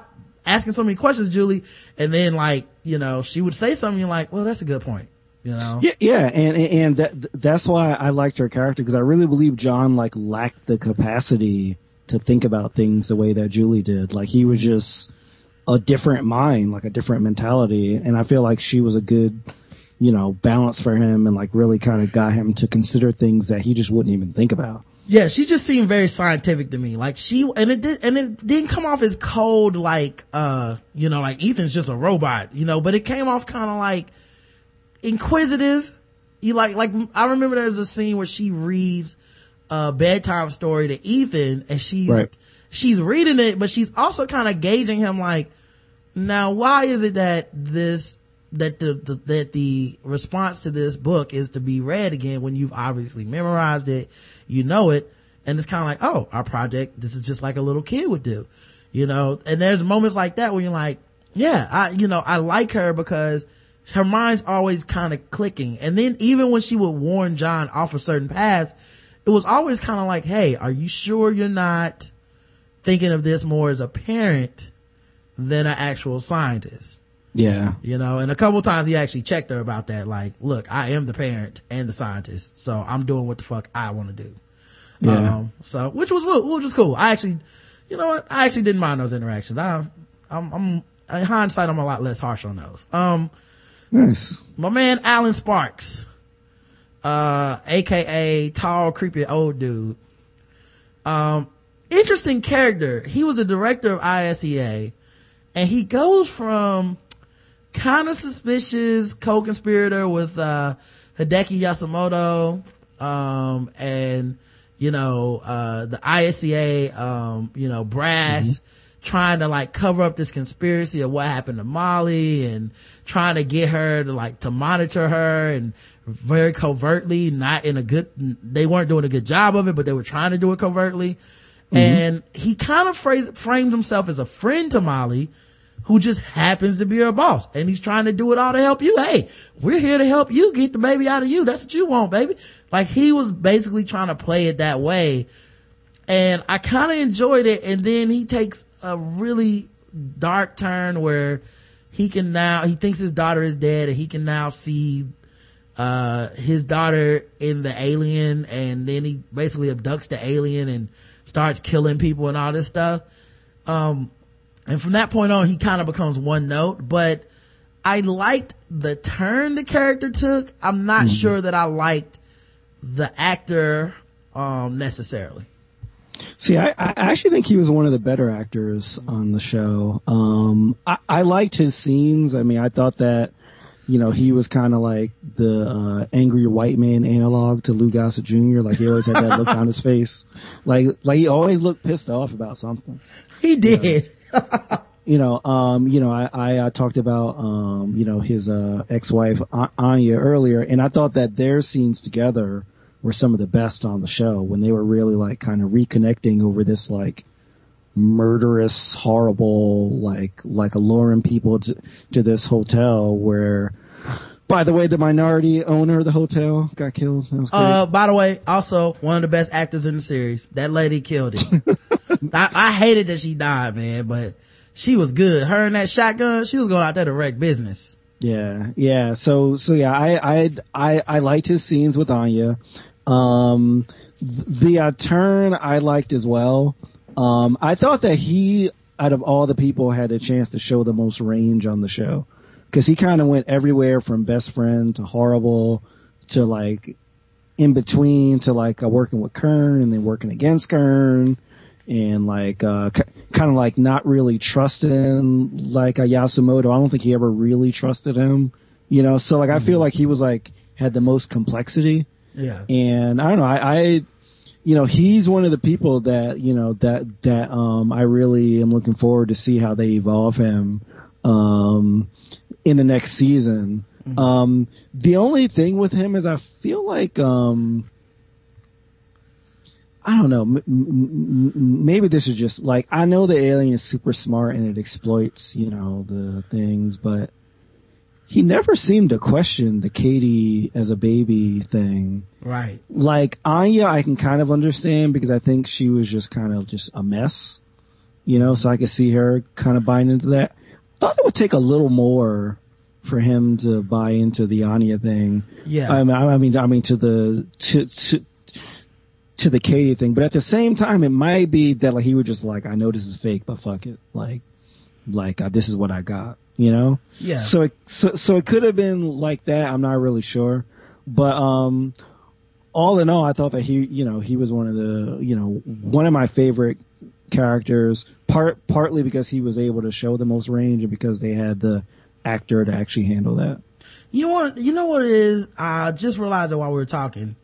asking so many questions, Julie. And then like, you know, she would say something, you're like, well, that's a good point. You know? Yeah, yeah, and and that that's why I liked her character, because I really believe John like lacked the capacity to think about things the way that Julie did. Like he was just a different mind, like a different mentality, and I feel like she was a good, you know, balance for him, and like really kind of got him to consider things that he just wouldn't even think about. Yeah, she just seemed very scientific to me. Like she, and it did, and it didn't come off as cold, like, uh, you know, like Ethan's just a robot, you know, but it came off kind of like inquisitive. You like, like, I remember there's a scene where she reads a bedtime story to Ethan, and she's, right. she's reading it, but she's also kind of gauging him like, now why is it that this, that the, the, that the response to this book is to be read again when you've obviously memorized it, you know it, and it's kind of like, oh, our project, this is just like a little kid would do, you know, and there's moments like that where you're like, yeah, I, you know, I like her because her mind's always kind of clicking. And then even when she would warn John off of certain paths, it was always kind of like, hey, are you sure you're not thinking of this more as a parent than an actual scientist? Yeah. You know, and a couple times he actually checked her about that. Like, look, I am the parent and the scientist, so I'm doing what the fuck I want to do. Yeah. Um, so, which was, which was cool. I actually, you know what? I actually didn't mind those interactions. I, I'm, I'm, in hindsight, I'm a lot less harsh on those. Um, Nice. My man Alan Sparks, uh, aka tall, creepy old dude. Um, interesting character. He was a director of I S E A, and he goes from kind of suspicious co-conspirator with, uh, Hideki Yasumoto, um, and, you know, uh, the I S E A, um, you know, brass, mm-hmm. trying to like cover up this conspiracy of what happened to Molly, and trying to get her to like to monitor her, and very covertly, not in a good, they weren't doing a good job of it, but they were trying to do it covertly. Mm-hmm. And he kind of phrased, framed himself as a friend to Molly, who just happens to be her boss, and he's trying to do it all to help you. Hey, we're here to help you get the baby out of you. That's what you want, baby. Like he was basically trying to play it that way. And I kind of enjoyed it. And then he takes a really dark turn where he can now, he thinks his daughter is dead, and he can now see, uh, his daughter in the alien, and then he basically abducts the alien and starts killing people and all this stuff. Um, and from that point on, he kind of becomes one note, but I liked the turn the character took. I'm not mm-hmm. sure that I liked the actor, um, necessarily. See, I, I actually think he was one of the better actors on the show. Um, I, I liked his scenes. I mean, I thought that, you know, he was kind of like the uh, angry white man analog to Lou Gossett Junior Like he always had that look on his face. Like, like he always looked pissed off about something. He did. You know, you know, um, you know, I, I, I talked about, um, you know, his uh, ex-wife Anya earlier, and I thought that their scenes together were some of the best on the show, when they were really like kind of reconnecting over this like murderous, horrible, like, like alluring people to, to this hotel where, by the way, the minority owner of the hotel got killed. That was great. Uh, by the way, also one of the best actors in the series. That lady killed it. I, I hated that she died, man, but she was good. Her and that shotgun, she was going out there to wreck business. Yeah, yeah. So, so yeah, I, I, I, I liked his scenes with Anya. Um, the uh, turn I liked as well. Um, I thought that he, out of all the people, had a chance to show the most range on the show, because he kind of went everywhere from best friend to horrible to like in between to like uh, working with Kern and then working against Kern, and like uh c- kind of like not really trusting like a Yasumoto. I don't think he ever really trusted him, you know. So like I feel like he was like had the most complexity. Yeah. And I don't know, I, I, you know, he's one of the people that, you know, that, that, um, I really am looking forward to see how they evolve him, um, in the next season. Mm-hmm. Um, the only thing with him is I feel like, um, I don't know, m- m- maybe this is just like, I know the alien is super smart and it exploits, you know, the things, but he never seemed to question the Katie as a baby thing. Right. Like Anya, I can kind of understand because I think she was just kind of just a mess. you know, so I could see her kind of buying into that. Thought it would take a little more for him to buy into the Anya thing. Yeah. I mean, I mean, I mean to the, to, to, to the Katie thing, but at the same time, it might be that like he was just like, I know this is fake, but fuck it. Like, like, uh, this is what I got, you know? Yeah. So it, so, so it could have been like that. I'm not really sure. But, um, all in all, I thought that he, you know, he was one of the, you know, one of my favorite characters, part, partly because he was able to show the most range and because they had the actor to actually handle that. You know what, you know what it is? I just realized it while we were talking.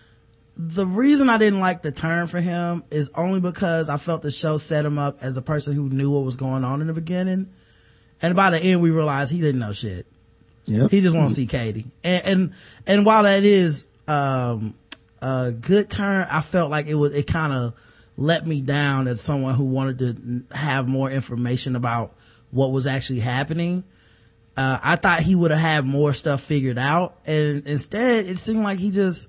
The reason I didn't like the turn for him is only because I felt the show set him up as a person who knew what was going on in the beginning. And by the end, we realized he didn't know shit. Yep. He just wants to see Katie. And, and, and while that is, um, a good turn, I felt like it was, it kind of let me down as someone who wanted to have more information about what was actually happening. Uh, I thought he would have had more stuff figured out. And instead, it seemed like he just,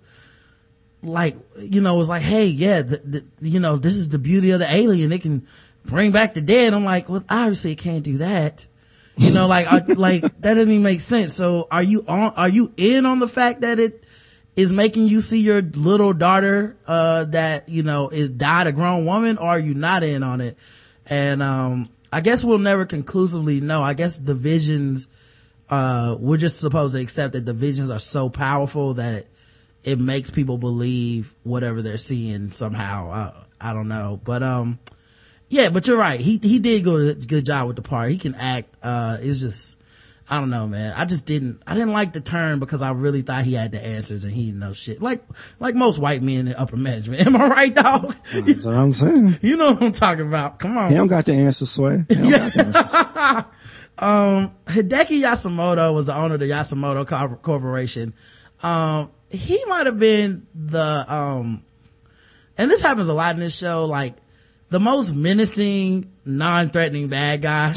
like, you know, was like, hey, yeah, the, the, you know, this is the beauty of the alien. It can bring back the dead. I'm like, well, obviously it can't do that. You know, like, I, like, that doesn't even make sense. So are you on, are you in on the fact that it is making you see your little daughter, uh, that, you know, is died a grown woman, or are you not in on it? And, um, I guess we'll never conclusively know. I guess the visions, uh, we're just supposed to accept that the visions are so powerful that it, it makes people believe whatever they're seeing somehow. Uh, I don't know. But, um, yeah, but you're right. He, he did go a good job with the part. He can act. Uh, it's just, I don't know, man. I just didn't, I didn't like the turn because I really thought he had the answers and he didn't know shit. Like, like most white men in upper management. Am I right, dog? That's what I'm saying. You know what I'm talking about. Come on. He don't got the answer, Sway. He don't got the answer. um, Hideki Yasumoto was the owner of the Yasumoto Cor- Corporation. Um, he might have been the, um, and this happens a lot in this show, like, the most menacing, non-threatening bad guy.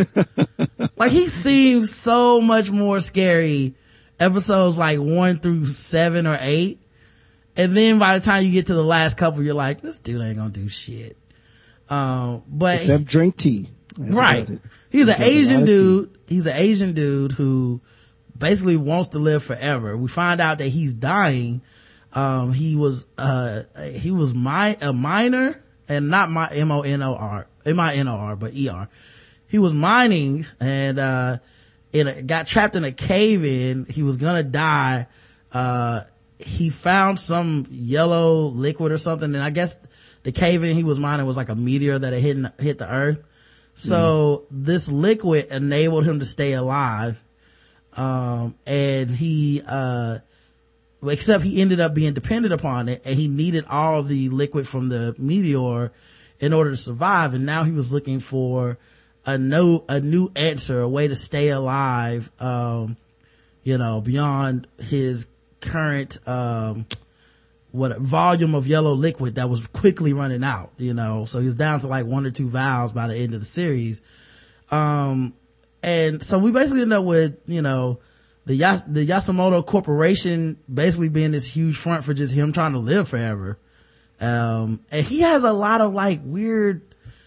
Like, he seems so much more scary episodes like one through seven or eight. And then by the time you get to the last couple, you're like, this dude ain't gonna do shit. Um, but. Except drink tea. That's right. He's an Asian dude. He's an Asian dude who basically wants to live forever. We find out that he's dying. Um, he was, uh, he was my, a miner. And not my M O N O R, M I N O R, but E R. He was mining and, uh, in a, got trapped in a cave in. He was gonna die. Uh, he found some yellow liquid or something. And I guess the cave in he was mining was like a meteor that had hit, hit the earth. So mm. this liquid enabled him to stay alive. Um, and he, uh, except he ended up being dependent upon it, and he needed all the liquid from the meteor in order to survive. And now he was looking for a new, a new answer, a way to stay alive, um, you know, beyond his current, um, what volume of yellow liquid that was quickly running out, you know, so he was down to like one or two vials by the end of the series. Um, and so we basically end up with, you know, the Yas- the Yasumoto Corporation basically being this huge front for just him trying to live forever. Um, and he has a lot of like weird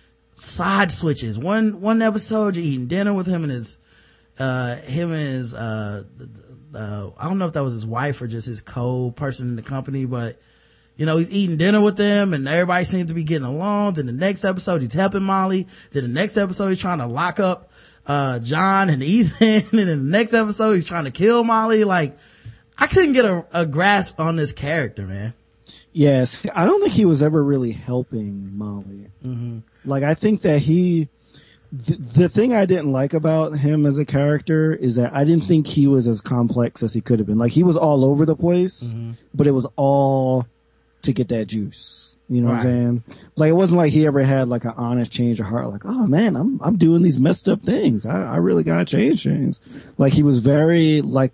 side switches. One, one episode you're eating dinner with him and his, uh, him and his, uh, uh, I don't know if that was his wife or just his co-person in the company, but you know, he's eating dinner with them and everybody seems to be getting along. Then the next episode he's helping Molly. Then the next episode he's trying to lock up uh John and Ethan, and in the next episode he's trying to kill Molly. Like, I couldn't get a, a grasp on this character, man. Yes, I don't think he was ever really helping Molly. Mm-hmm. Like, I think that he th- the thing I didn't like about him as a character is that I didn't think he was as complex as he could have been. Like, he was all over the place, mm-hmm. but it was all to get that juice. You know right. what I'm saying? Like, it wasn't like he ever had like an honest change of heart. Like, oh man, I'm, I'm doing these messed up things. I, I really gotta change things. Like, he was very like,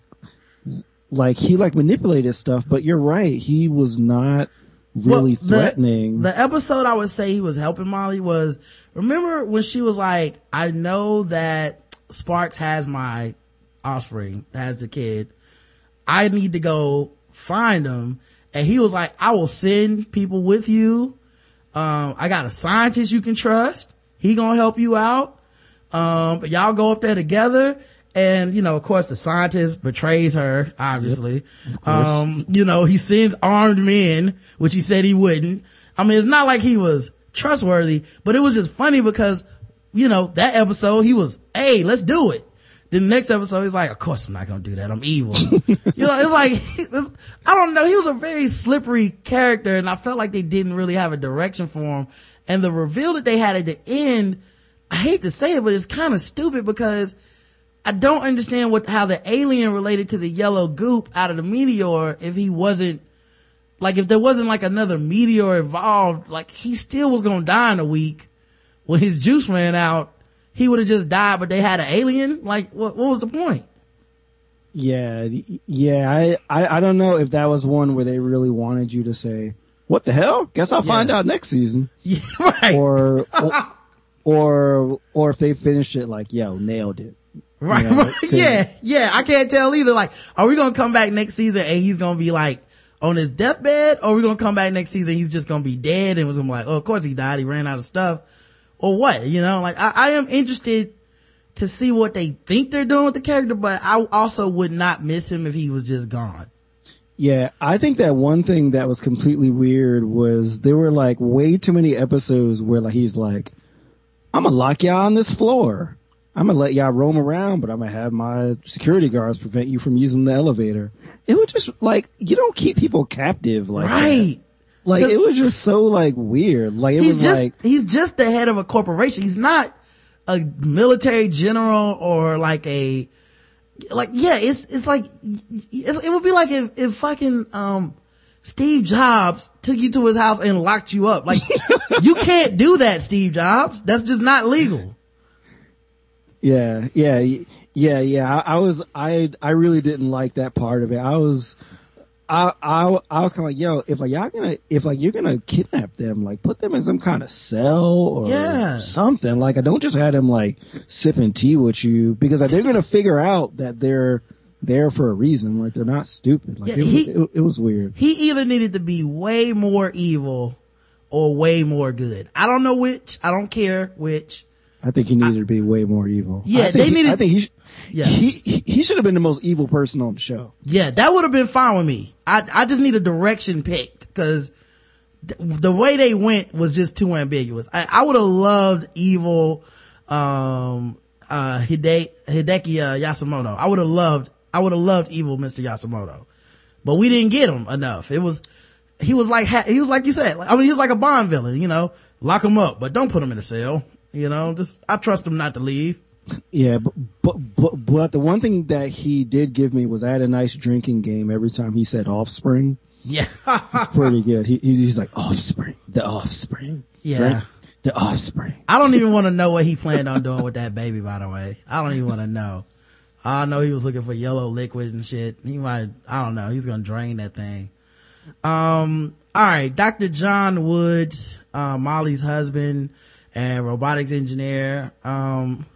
like he like manipulated stuff, but you're right. He was not really well, the, threatening. The episode I would say he was helping Molly was, remember when she was like, I know that Sparks has my offspring, has the kid. I need to go find him. And he was like, I will send people with you. Um, I got a scientist you can trust. He gonna help you out. Um, y'all go up there together. And, you know, of course, the scientist betrays her, obviously. Yep, um, you know, he sends armed men, which he said he wouldn't. I mean, it's not like he was trustworthy, but it was just funny because, you know, that episode, he was, hey, let's do it. Then the next episode, he's like, of course I'm not gonna do that. I'm evil. You know, it's like, it's, I don't know. He was a very slippery character, and I felt like they didn't really have a direction for him. And the reveal that they had at the end, I hate to say it, but it's kind of stupid because I don't understand what, how the alien related to the yellow goop out of the meteor if he wasn't, like if there wasn't like another meteor involved, like he still was gonna die in a week. When his juice ran out, he would have just died, but they had an alien? Like, what, what was the point? Yeah, yeah, I, I, I don't know if that was one where they really wanted you to say, what the hell? Guess I'll yeah. find out next season. Yeah, right. Or, or, or, or if they finished it like, yo, nailed it. Right, you know, right. Yeah, yeah. I can't tell either. Like, are we gonna come back next season and he's gonna be like on his deathbed, or are we gonna come back next season he's just gonna be dead and was gonna be like, oh, of course he died, he ran out of stuff, or what? You know, like I, I am interested to see what they think they're doing with the character, but I also would not miss him if he was just gone. Yeah, I think that one thing that was completely weird was there were like way too many episodes where like he's like, I'm gonna lock y'all on this floor. I'm gonna let y'all roam around, but I'm gonna have my security guards prevent you from using the elevator. It was just like, you don't keep people captive like right. that. Like, it was just so like weird. Like, it he's was just, like, he's just the head of a corporation. He's not a military general or like a, like, yeah, it's, it's like, it's, it would be like if, if fucking, um, Steve Jobs took you to his house and locked you up. Like, you can't do that, Steve Jobs. That's just not legal. Yeah, yeah, yeah, yeah. I, I was, I, I really didn't like that part of it. I was, I, I, I was kind of like, yo, if like y'all gonna, if like you're gonna kidnap them, like put them in some kind of cell or yeah. something. Like, I don't just have them like sipping tea with you, because like, they're gonna figure out that they're there for a reason. Like, they're not stupid. Like, yeah, it, he, was, it, it was weird. He either needed to be way more evil or way more good. I don't know which. I don't care which. I think he needed I, to be way more evil. Yeah, they he, needed. I think he, yeah. he, he, he should have been the most evil person on the show. Yeah, that would have been fine with me. I, I just need a direction picked, because th- the way they went was just too ambiguous. I, I would have loved evil, um, uh, Hide, Hideki uh, Yasumoto. I would have loved, I would have loved evil Mister Yasumoto, but we didn't get him enough. It was, he was like, he was like you said. I mean, he was like a Bond villain. You know, lock him up, but don't put him in a cell. You know, just, I trust him not to leave. Yeah, but, but, but, but the one thing that he did give me was I had a nice drinking game every time he said offspring. Yeah. It's pretty good. He, he's like, offspring, the offspring. Yeah. Drink, the offspring. I don't even want to know what he planned on doing with that baby, by the way. I don't even want to know. I know he was looking for yellow liquid and shit. He might, I don't know. He's going to drain that thing. Um, all right. Doctor John Woods, uh, Molly's husband and robotics engineer. Um,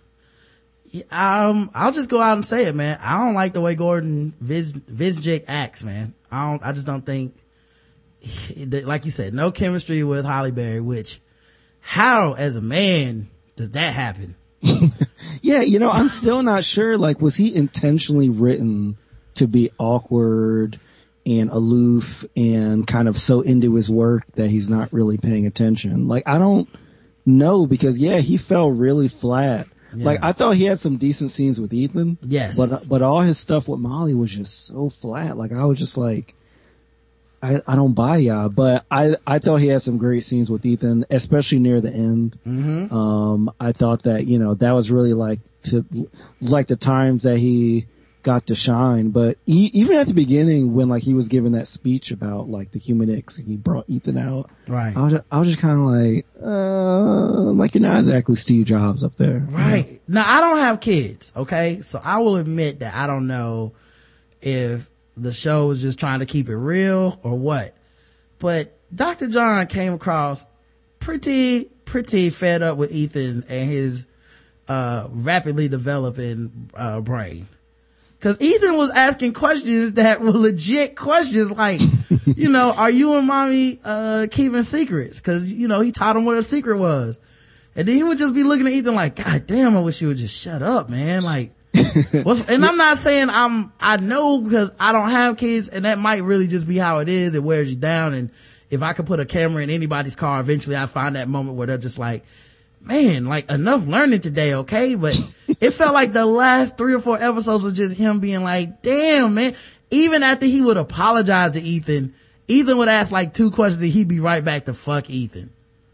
um, I'll just go out and say it, man. I don't like the way Gordon Viz, Vizjik acts, man. I don't, I just don't think, like you said, no chemistry with Halle Berry, which, how as a man does that happen? Yeah, you know, I'm still not sure, like, was he intentionally written to be awkward and aloof and kind of so into his work that he's not really paying attention? Like, I don't know, because yeah, he fell really flat. Yeah. Like, I thought he had some decent scenes with Ethan. Yes. But, but all his stuff with Molly was just so flat. Like, I was just like, I, I don't buy y'all. But I, I thought he had some great scenes with Ethan, especially near the end. Mm-hmm. Um, I thought that, you know, that was really like, to, like the times that he got to shine. But e- even at the beginning, when like he was giving that speech about like the Human X and he brought Ethan out, right? I was just, I was just kind of like, uh, like you're not exactly Steve Jobs up there, right? You know? Now, I don't have kids, okay, so I will admit that I don't know if the show was just trying to keep it real or what. But Doctor John came across pretty, pretty fed up with Ethan and his uh rapidly developing uh brain. Cause Ethan was asking questions that were legit questions, like, you know, are you and mommy, uh, keeping secrets? Cause, you know, he taught him what a secret was. And then he would just be looking at Ethan like, God damn, I wish you would just shut up, man. Like, what's, and I'm not saying I'm, I know because I don't have kids, and that might really just be how it is. It wears you down. And if I could put a camera in anybody's car, eventually I find that moment where they're just like, man, like enough learning today, okay? But it felt like the last three or four episodes was just him being like, damn, man. Even after he would apologize to Ethan, Ethan would ask like two questions and he'd be right back to fuck Ethan.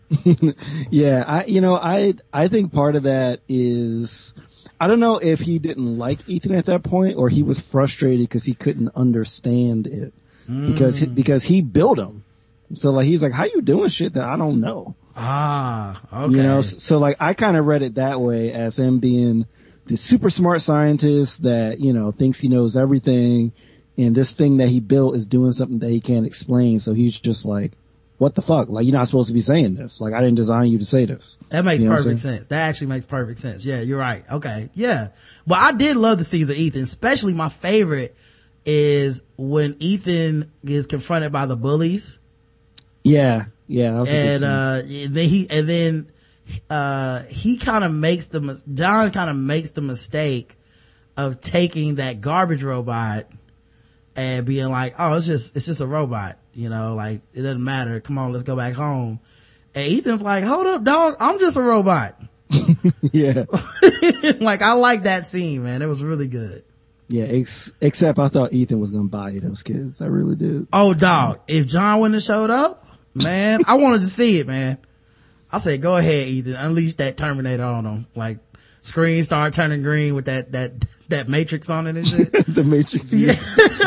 Yeah, I, you know, I, I think part of that is, I don't know if he didn't like Ethan at that point or he was frustrated because he couldn't understand it mm. because, he, because he built him. So like, he's like, how you doing shit that I don't know? Ah, okay. You know, so, so like, I kind of read it that way as him being the super smart scientist that, you know, thinks he knows everything. And this thing that he built is doing something that he can't explain. So he's just like, what the fuck? Like, you're not supposed to be saying this. Like, I didn't design you to say this. That makes you know perfect sense. That actually makes perfect sense. Yeah, you're right. Okay. Yeah. Well, I did love the scenes of Ethan, especially my favorite is when Ethan is confronted by the bullies. Yeah. Yeah. That was and, uh, then he, and then, uh, he kind of makes the, John kind of makes the mistake of taking that garbage robot and being like, oh, it's just, it's just a robot, you know, like, it doesn't matter. Come on, let's go back home. And Ethan's like, hold up, dog, I'm just a robot. Yeah. Like, I like that scene, man. It was really good. Yeah, ex- except I thought Ethan was gonna buy those kids. I really did. Oh, dog, if John wouldn't have showed up, man, I wanted to see it, man. I said, go ahead, Ethan, unleash that Terminator on him. Like, screen start turning green with that, that, that Matrix on it and shit. The Matrix. Yeah.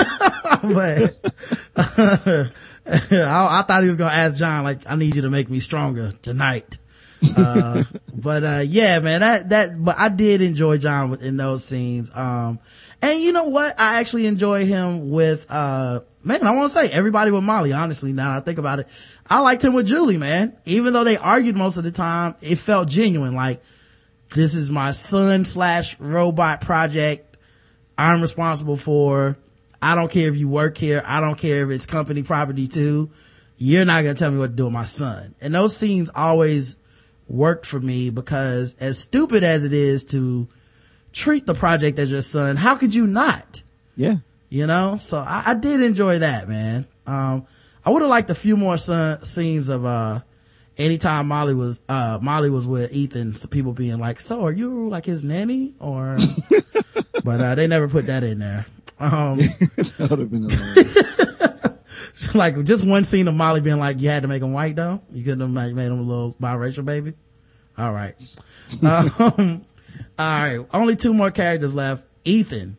But uh, I, I thought he was gonna ask John, like, I need you to make me stronger tonight. Uh, but, uh, yeah, man, that, that, but I did enjoy John in those scenes. Um, and you know what? I actually enjoy him with, uh, man, I want to say everybody with Molly, honestly, now that I think about it. I liked him with Julie, man. Even though they argued most of the time, it felt genuine. Like, this is my son slash robot project I'm responsible for. I don't care if you work here. I don't care if it's company property too. You're not going to tell me what to do with my son. And those scenes always worked for me because as stupid as it is to treat the project as your son, how could you not? Yeah. You know? So I, I did enjoy that, man. Um, I would have liked a few more son, scenes of, uh, anytime Molly was, uh, Molly was with Ethan, so people being like, so are you like his nanny or, but, uh, they never put that in there. Um, that would have been hilarious. Like just one scene of Molly being like, you had to make him white though? You couldn't have made, made him a little biracial baby? All right. um, all right. Only two more characters left. Ethan.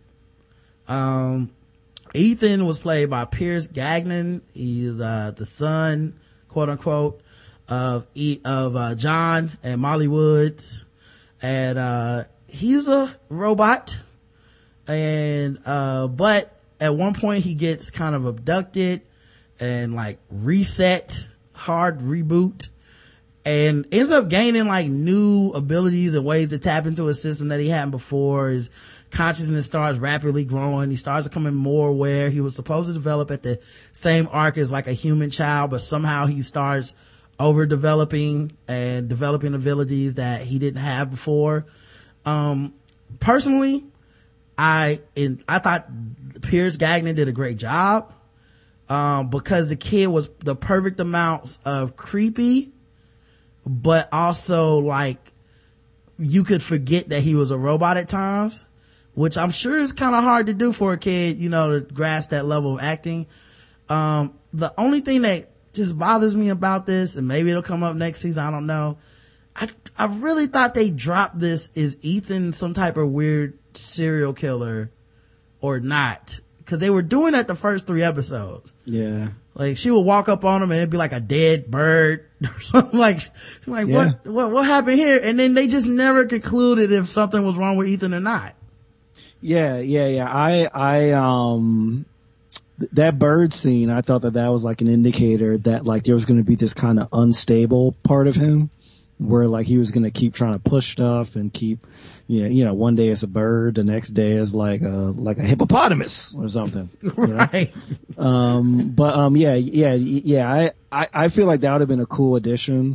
Um, Ethan was played by Pierce Gagnon. He's, uh, the son, quote unquote, of, e- of, uh, John and Molly Woods. And, uh, he's a robot. And, uh, but at one point he gets kind of abducted and like reset, hard reboot, and ends up gaining like new abilities and ways to tap into a system that he hadn't before. His consciousness starts rapidly growing. He starts becoming more aware. He was supposed to develop at the same arc as like a human child, but somehow he starts overdeveloping and developing abilities that he didn't have before. Um, personally, I, in, I thought Pierce Gagnon did a great job, um, because the kid was the perfect amounts of creepy, but also like you could forget that he was a robot at times, which I'm sure is kind of hard to do for a kid, you know, to grasp that level of acting. Um, the only thing that just bothers me about this, and maybe it'll come up next season, I don't know. I, I really thought they dropped this. Is Ethan some type of weird serial killer or not? Because they were doing that the first three episodes. Yeah. Like she would walk up on him and it'd be like a dead bird or something. Like, like yeah. what, what, what happened here? And then they just never concluded if something was wrong with Ethan or not. Yeah, yeah, yeah. I, I, um, th- that bird scene, I thought that that was like an indicator that like there was going to be this kind of unstable part of him where like he was going to keep trying to push stuff and keep, yeah, you know, one day it's a bird, the next day is like a, like a hippopotamus or something. Right. You know? Um, but, um, yeah, yeah, yeah, I, I, I feel like that would have been a cool addition.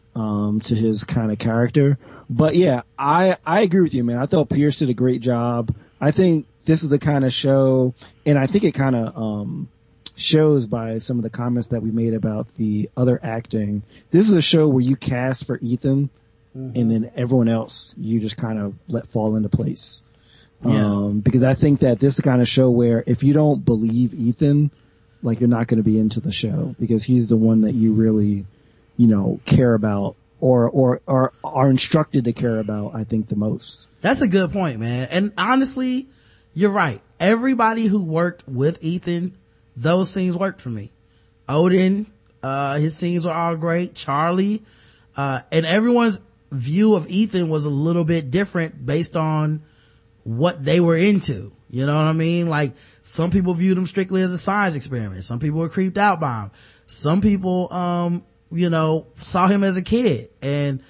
um, to his kind of character. But yeah, I, I agree with you, man. I thought Pierce did a great job. I think this is the kind of show, and I think it kind of, um, shows by some of the comments that we made about the other acting. This is a show where you cast for Ethan, mm-hmm. and then everyone else you just kind of let fall into place. Yeah. Um, because I think that this is the kind of show where if you don't believe Ethan, like, you're not going to be into the show, because he's the one that you really, you know, care about or, or, or are instructed to care about, I think, the most. That's a good point, man. And honestly, you're right. Everybody who worked with Ethan, those scenes worked for me. Odin, uh, his scenes were all great. Charlie, uh, and everyone's view of Ethan was a little bit different based on what they were into. You know what I mean? Like, some people viewed him strictly as a science experiment. Some people were creeped out by him. Some people, um, you know, saw him as a kid. And,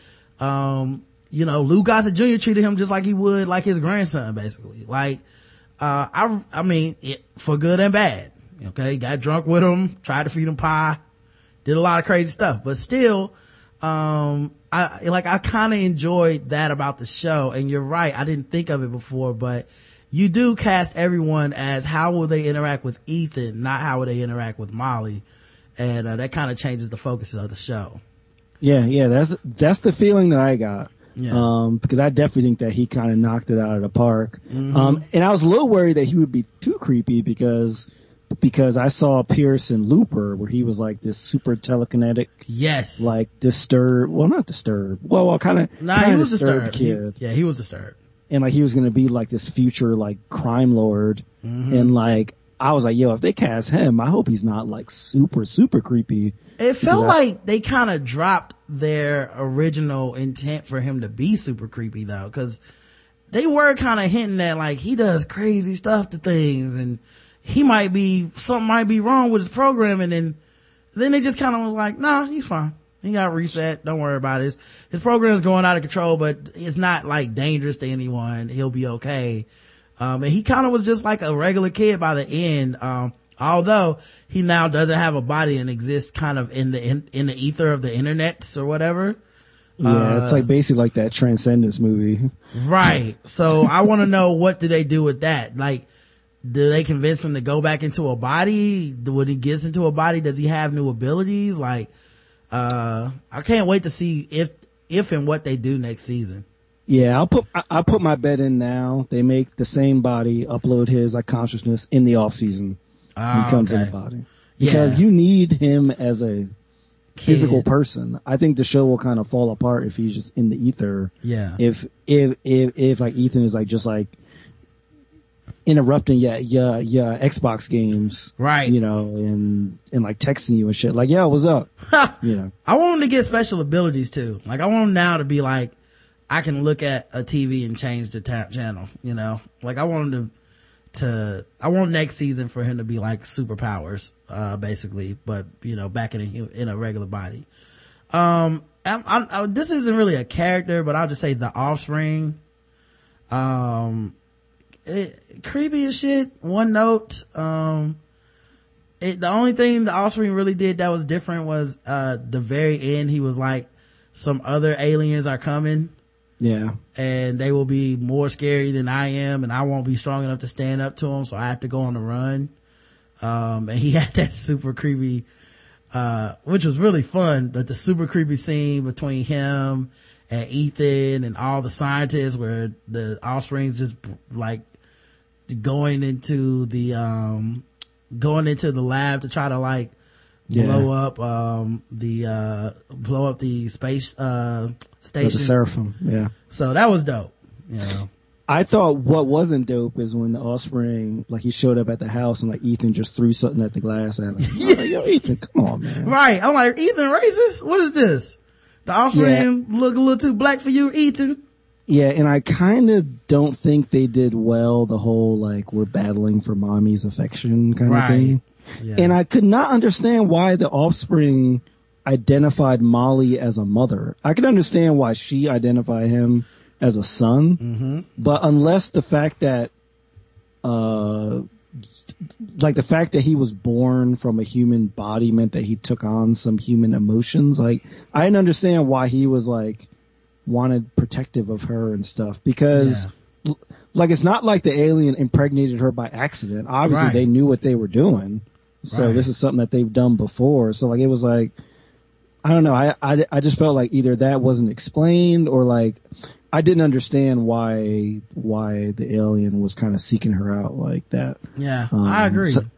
um, you know, Lou Gossett Junior treated him just like he would like his grandson, basically. Like, uh, I, I mean, it, for good and bad. Okay, got drunk with him, tried to feed him pie, did a lot of crazy stuff, but still, um, I, like, I kind of enjoyed that about the show. And you're right, I didn't think of it before, but you do cast everyone as how will they interact with Ethan, not how will they interact with Molly. And, uh, that kind of changes the focus of the show. Yeah, yeah, that's, that's the feeling that I got. Yeah. Um, because I definitely think that he kind of knocked it out of the park. Mm-hmm. Um, and I was a little worried that he would be too creepy because, because I saw Pierce in Looper where he was like this super telekinetic. Yes. Like disturbed. Well, not disturbed. Well, well kind of. Nah, he was disturbed. Kid. He, yeah, he was disturbed. And like he was going to be like this future like crime lord. Mm-hmm. And like, I was like, yo, if they cast him, I hope he's not like super, super creepy. It felt I, like they kind of dropped their original intent for him to be super creepy though, cause they were kind of hinting that like he does crazy stuff to things and he might be, something might be wrong with his programming, and then they just kind of was like, nah, he's fine. He got reset. Don't worry about it. His, his program's going out of control, but it's not like dangerous to anyone. He'll be okay. Um, and he kind of was just like a regular kid by the end. Um, although he now doesn't have a body and exists kind of in the, in, in the ether of the internet or whatever. Yeah, uh, it's like basically like that Transcendence movie. Right. So I want to know, what do they do with that? Like, do they convince him to go back into a body? When he gets into a body, does he have new abilities? Like, uh, I can't wait to see if, if and what they do next season. Yeah, I'll put, I'll put my bet in now. They make the same body upload his like consciousness in the off season. Oh, he comes okay. in the body. Because yeah. you need him as a Kid. physical person. I think the show will kind of fall apart if he's just in the ether. Yeah. If, if, if, if like Ethan is like just like, interrupting your, your, your Xbox games. Right. You know, and, and like texting you and shit. Like, yeah, what's up? You know. I want him to get special abilities too. Like, I want him now to be like, I can look at a T V and change the ta- channel, you know? Like, I want him to, to, I want next season for him to be like superpowers, uh, basically, but, you know, back in a, in a regular body. Um, I, I, I, this isn't really a character, but I'll just say The Offspring. Um, It, creepy as shit. One note. Um, it, the only thing the Offspring really did that was different was, uh, the very end, he was like, some other aliens are coming. Yeah. And they will be more scary than I am, and I won't be strong enough to stand up to them, so I have to go on the run. Um, and he had that super creepy, uh, which was really fun, but the super creepy scene between him and Ethan and all the scientists where the Offspring's just like, going into the um going into the lab to try to like blow yeah. up um the uh blow up the space uh station. Oh, the Seraphim, yeah. So that was dope, you know. I thought what wasn't dope is when the Offspring, like, he showed up at the house and like Ethan just threw something at the glass at him. yeah. Like, yo, Ethan, come on, man. Right. I'm like, Ethan racist? What is this? The Offspring yeah. look a little too black for you, Ethan? Yeah, and I kind of don't think they did well the whole, like, we're battling for mommy's affection kind right. of thing. Yeah. And I could not understand why the Offspring identified Molly as a mother. I could understand why she identified him as a son, mm-hmm. but unless the fact that, uh, like the fact that he was born from a human body meant that he took on some human emotions. Like, I didn't understand why he was like wanted protective of her and stuff, because yeah. like, it's not like the alien impregnated her by accident. Obviously right. they knew what they were doing. So right. this is something that they've done before. So like, it was like, I don't know. I, I, I just felt like either that wasn't explained, or like, I didn't understand why, why the alien was kind of seeking her out like that. Yeah, um, I agree. So,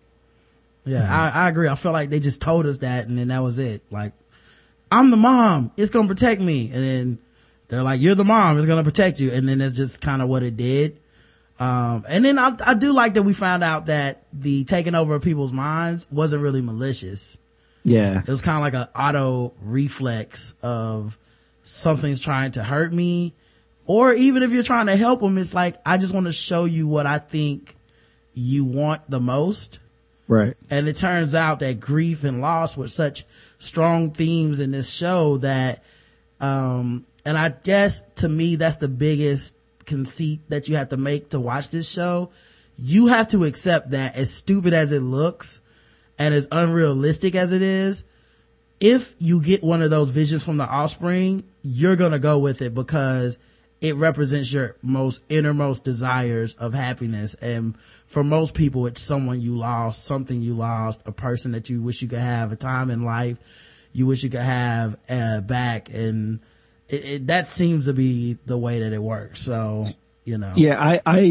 yeah, yeah. I, I agree. I felt like they just told us that, and then that was it. Like, I'm the mom. It's going to protect me. And then they're like, you're the mom. It's going to protect you. And then that's just kind of what it did. Um, and then I, I do like that we found out that the taking over of people's minds wasn't really malicious. Yeah. It was kind of like an auto reflex of something's trying to hurt me. Or even if you're trying to help them, it's like, I just want to show you what I think you want the most. Right. And it turns out that grief and loss were such strong themes in this show that, um, and I guess to me, that's the biggest conceit that you have to make to watch this show. You have to accept that, as stupid as it looks and as unrealistic as it is, if you get one of those visions from the offspring, you're going to go with it because it represents your most innermost desires of happiness. And for most people, it's someone you lost, something you lost, a person that you wish you could have, a time in life you wish you could have uh, back. And it, it, that seems to be the way that it works. So, you know. Yeah, I, I,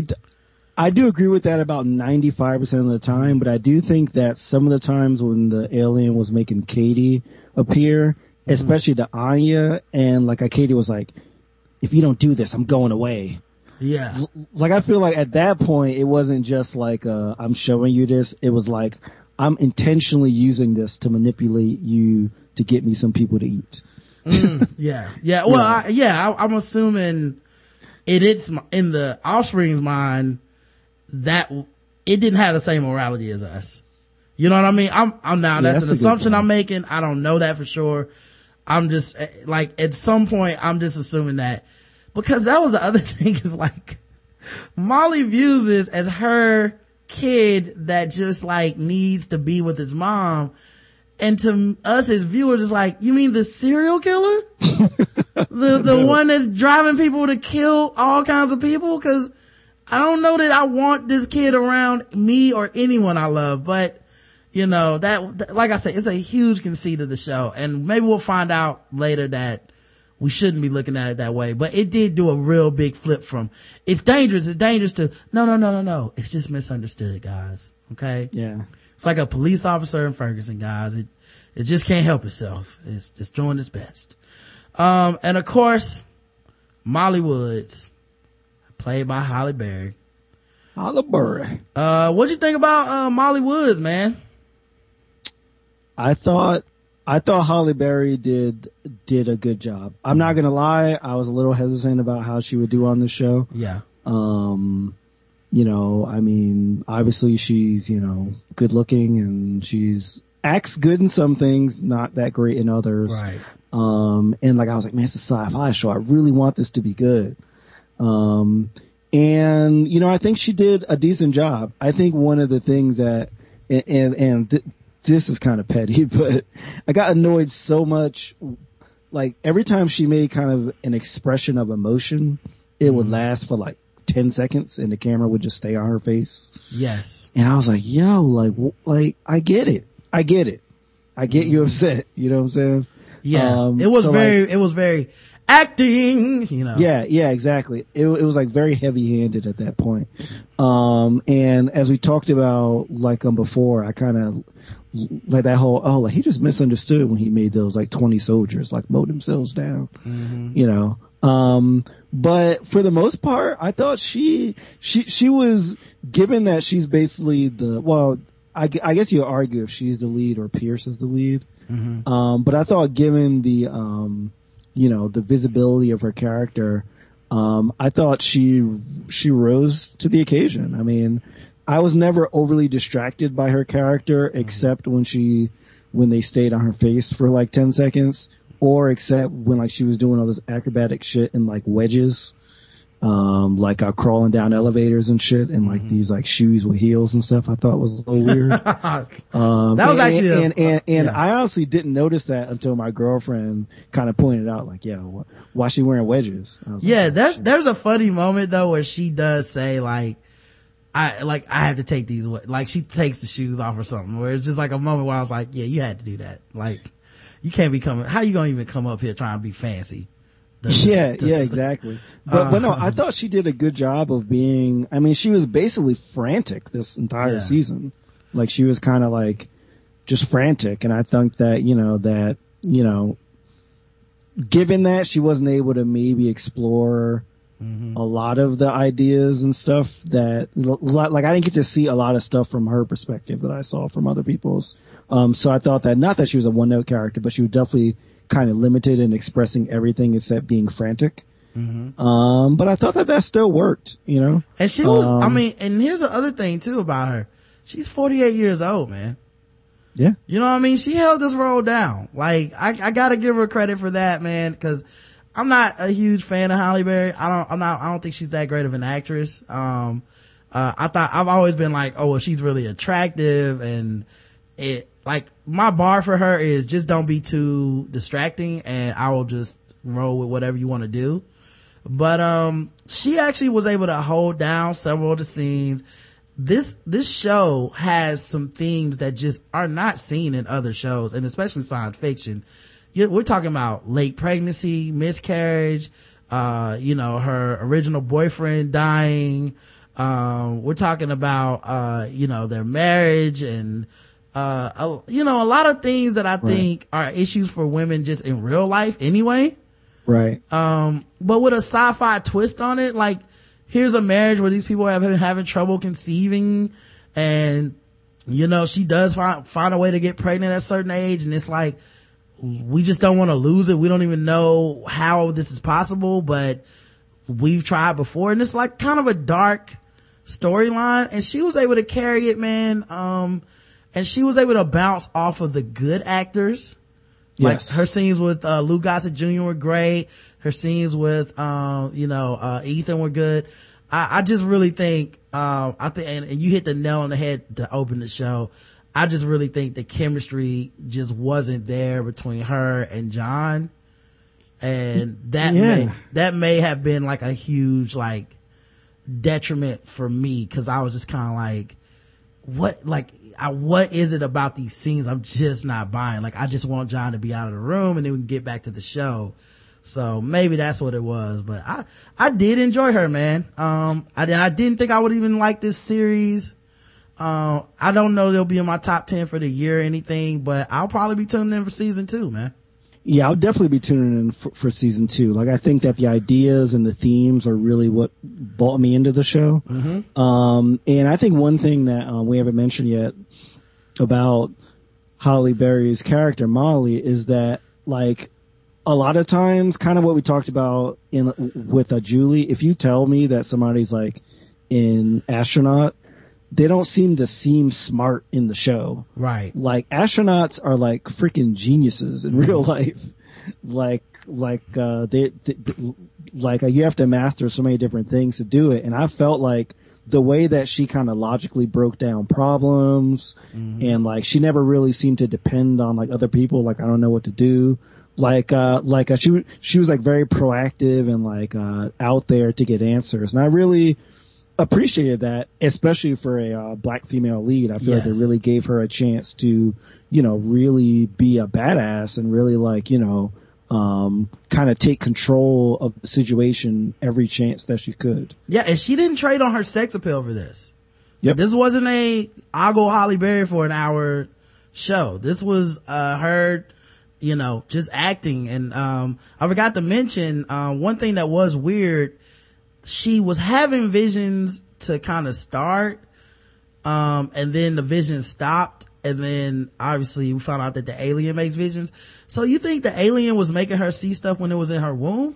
I do agree with that about ninety-five percent of the time, but I do think that some of the times when the alien was making Katie appear, mm-hmm. especially to Anya, and like Katie was like, if you don't do this, I'm going away. Yeah. L- like, I feel like at that point, it wasn't just like, uh, I'm showing you this. It was like, I'm intentionally using this to manipulate you to get me some people to eat. mm, yeah. Yeah. Well, yeah, I, yeah I, I'm assuming it is in the offspring's mind that it didn't have the same morality as us. You know what I mean? I'm, I'm now, yeah, that's, that's an assumption I'm making. I don't know that for sure. I'm just like, at some point, I'm just assuming that, because that was the other thing, is like, Molly views this as her kid that just like needs to be with his mom. And to us as viewers, it's like, you mean the serial killer? the, the one that's driving people to kill all kinds of people? Cause I don't know that I want this kid around me or anyone I love, but you know, that, like I said, it's a huge conceit of the show, and maybe we'll find out later that we shouldn't be looking at it that way, but it did do a real big flip from, it's dangerous, it's dangerous, to, no, no, no, no, no, it's just misunderstood, guys. Okay? Yeah. It's like a police officer in Ferguson, guys. It, it just can't help itself. It's just doing its best. Um, and of course, Molly Woods, played by Halle Berry. Halle Berry. Uh, what'd you think about, uh, Molly Woods, man? I thought, I thought Halle Berry did, did a good job. I'm not gonna lie, I was a little hesitant about how she would do on the show. Yeah. Um, you know, I mean, obviously she's, you know, good looking, and she's acts good in some things, not that great in others. Right. Um, and like I was like, man, it's a sci-fi show. I really want this to be good. Um, and you know, I think she did a decent job. I think one of the things that, and, and, and th- this is kind of petty, but I got annoyed so much. Like every time she made kind of an expression of emotion, it mm-hmm. would last for like ten seconds and the camera would just stay on her face. Yes. And I was like, yo, like, like, I get it. I get it. I get mm-hmm. you upset. You know what I'm saying? Yeah. Um, it was so very, like, it was very acting, you know. Yeah, yeah, exactly. It, it was like very heavy handed at that point. Um, and as we talked about like um before, I kind of, like that whole, oh, like he just misunderstood when he made those like twenty soldiers like mow themselves down, mm-hmm. you know. Um, but for the most part, I thought she, she, she was, given that she's basically the, well, I, I guess you argue if she's the lead or Pierce is the lead. Mm-hmm. Um, but I thought given the, um, you know, the visibility of her character, um, I thought she, she rose to the occasion. I mean, I was never overly distracted by her character, except mm-hmm. when she, when they stayed on her face for like ten seconds, or except when like she was doing all this acrobatic shit in like wedges. um, like uh, crawling down elevators and shit, and like mm-hmm. these like shoes with heels and stuff. I thought was a little weird. um, that was and, actually, and a, and, and, yeah. and I honestly didn't notice that until my girlfriend kind of pointed out, like, yeah, wh- why she wearing wedges? I was yeah, like, oh, that shit. there's a funny moment though where she does say like, I like I have to take these, like she takes the shoes off or something. Where it's just like a moment where I was like, yeah, you had to do that. Like, you can't be coming. How you gonna even come up here trying to be fancy? Yeah, just, yeah, exactly. But, uh, but no, I thought she did a good job of being, I mean, she was basically frantic this entire yeah. season. Like, she was kind of like, just frantic. And I think that, you know, that, you know, given that she wasn't able to maybe explore mm-hmm. a lot of the ideas and stuff that, like, I didn't get to see a lot of stuff from her perspective that I saw from other people's. Um, so I thought that, not that she was a one-note character, but she was definitely kind of limited in expressing everything except being frantic. Mm-hmm. Um, but I thought that that still worked, you know? And she was, um, I mean, and here's the other thing too about her. She's forty-eight years old, man. Yeah. You know what I mean? She held this role down. Like, I, I gotta give her credit for that, man, cause I'm not a huge fan of Halle Berry. I don't, I'm not, I don't think she's that great of an actress. Um, uh, I thought, I've always been like, oh, well, she's really attractive, and it, like, my bar for her is just don't be too distracting, and I will just roll with whatever you want to do. But, um, she actually was able to hold down several of the scenes. This, this show has some themes that just are not seen in other shows, and especially science fiction. We're talking about late pregnancy, miscarriage, uh, you know, her original boyfriend dying. Um, we're talking about, uh, you know, their marriage and, uh, a, you know, a lot of things that I think right. are issues for women just in real life anyway. Right. Um, but with a sci-fi twist on it, like, here's a marriage where these people have been having trouble conceiving, and, you know, she does find, find a way to get pregnant at a certain age, and it's like, we just don't want to lose it. We don't even know how this is possible, but we've tried before, and it's like kind of a dark storyline, and she was able to carry it, man. Um, and she was able to bounce off of the good actors. Yes. Like her scenes with, uh, Lou Gossett Junior were great. Her scenes with, um, you know, uh, Ethan were good. I, I just really think, um, I think, and, and you hit the nail on the head to open the show. I just really think the chemistry just wasn't there between her and John. And that yeah. may, that may have been like a huge, like, detriment for me, cause I was just kind of like, what, like, I, what is it about these scenes I'm just not buying? Like, I just want John to be out of the room and then we can get back to the show. So maybe that's what it was, but I, I did enjoy her, man. Um, I, I didn't think I would even like this series. Uh, I don't know they'll be in my top ten for the year or anything, but I'll probably be tuning in for season two, man. Yeah, I'll definitely be tuning in for, for season two. Like, I think that the ideas and the themes are really what brought me into the show. Mm-hmm. Um, and I think one thing that uh, we haven't mentioned yet about Halle Berry's character, Molly, is that, like, a lot of times, kind of what we talked about in with uh, Julie, if you tell me that somebody's, like, an astronaut, they don't seem to seem smart in the show. Right. Like, astronauts are like freaking geniuses in real life. Like, like, uh, they, they like, uh, you have to master so many different things to do it. And I felt like the way that she kind of logically broke down problems mm-hmm. and like, she never really seemed to depend on like other people. Like, I don't know what to do. Like, uh, like, uh, she, she was like very proactive and like, uh, out there to get answers. And I really appreciated that, especially for a uh, black female lead. I feel yes. like they really gave her a chance to, you know, really be a badass and really like, you know, um, kind of take control of the situation every chance that she could. Yeah, and she didn't trade on her sex appeal for this. Yep. This wasn't a, I'll go Halle Berry for an hour show. This was, uh, her, you know, just acting. And, um, I forgot to mention, uh, one thing that was weird, she was having visions to kind of start, um, and then the vision stopped, and then obviously we found out that the alien makes visions. So you think the alien was making her see stuff when it was in her womb?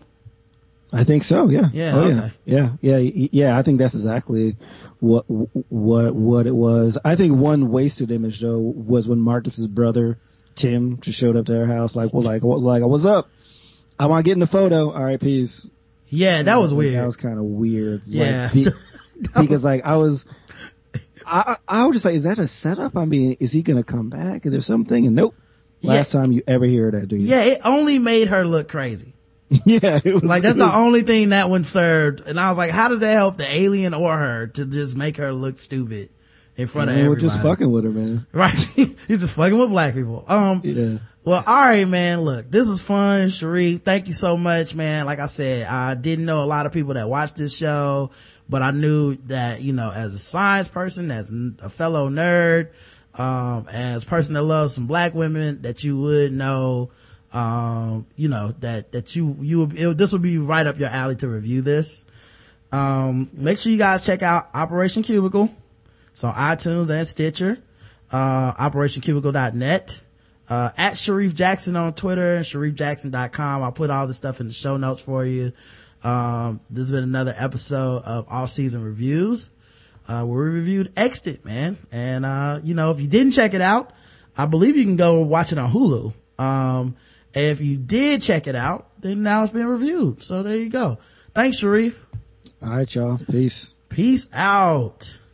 I think so, yeah. Yeah, oh, okay. Yeah, yeah, yeah, yeah, I think that's exactly what, what, what it was. I think one wasted image though was when Marcus's brother, Tim, just showed up to her house like, well, like, what, like, what's up? I want to get in the photo. All right, peace. Yeah, that was like, weird. That was kind of weird. Yeah. Like, be, because like I was, I, I was just like, is that a setup? I mean, is he going to come back? Is there something? And nope. Last yeah. time you ever hear that, dude. Yeah, it only made her look crazy. Yeah. It was, like, that's it was, the only thing that one served. And I was like, how does that help the alien or her to just make her look stupid in front of everybody? We're just fucking with her, man. Right. He's just fucking with black people. Um, yeah. Well, all right, man. Look, this is fun. Sharif, thank you so much, man. Like I said, I didn't know a lot of people that watched this show, but I knew that, you know, as a science person, as a fellow nerd, um, as a person that loves some black women, that you would know, um, you know, that, that you, you would, it, this would be right up your alley to review this. Um, make sure you guys check out Operation Cubicle. It's on iTunes and Stitcher, uh, operation cubicle dot net. Uh, at Sharif Jackson on Twitter and sharif jackson dot com. I'll put all the stuff in the show notes for you. Um, this has been another episode of All Season Reviews, uh, where we reviewed Extant, man. And, uh, you know, if you didn't check it out, I believe you can go watch it on Hulu. Um, and if you did check it out, then now it's been reviewed. So there you go. Thanks, Sharif. All right, y'all. Peace. Peace out.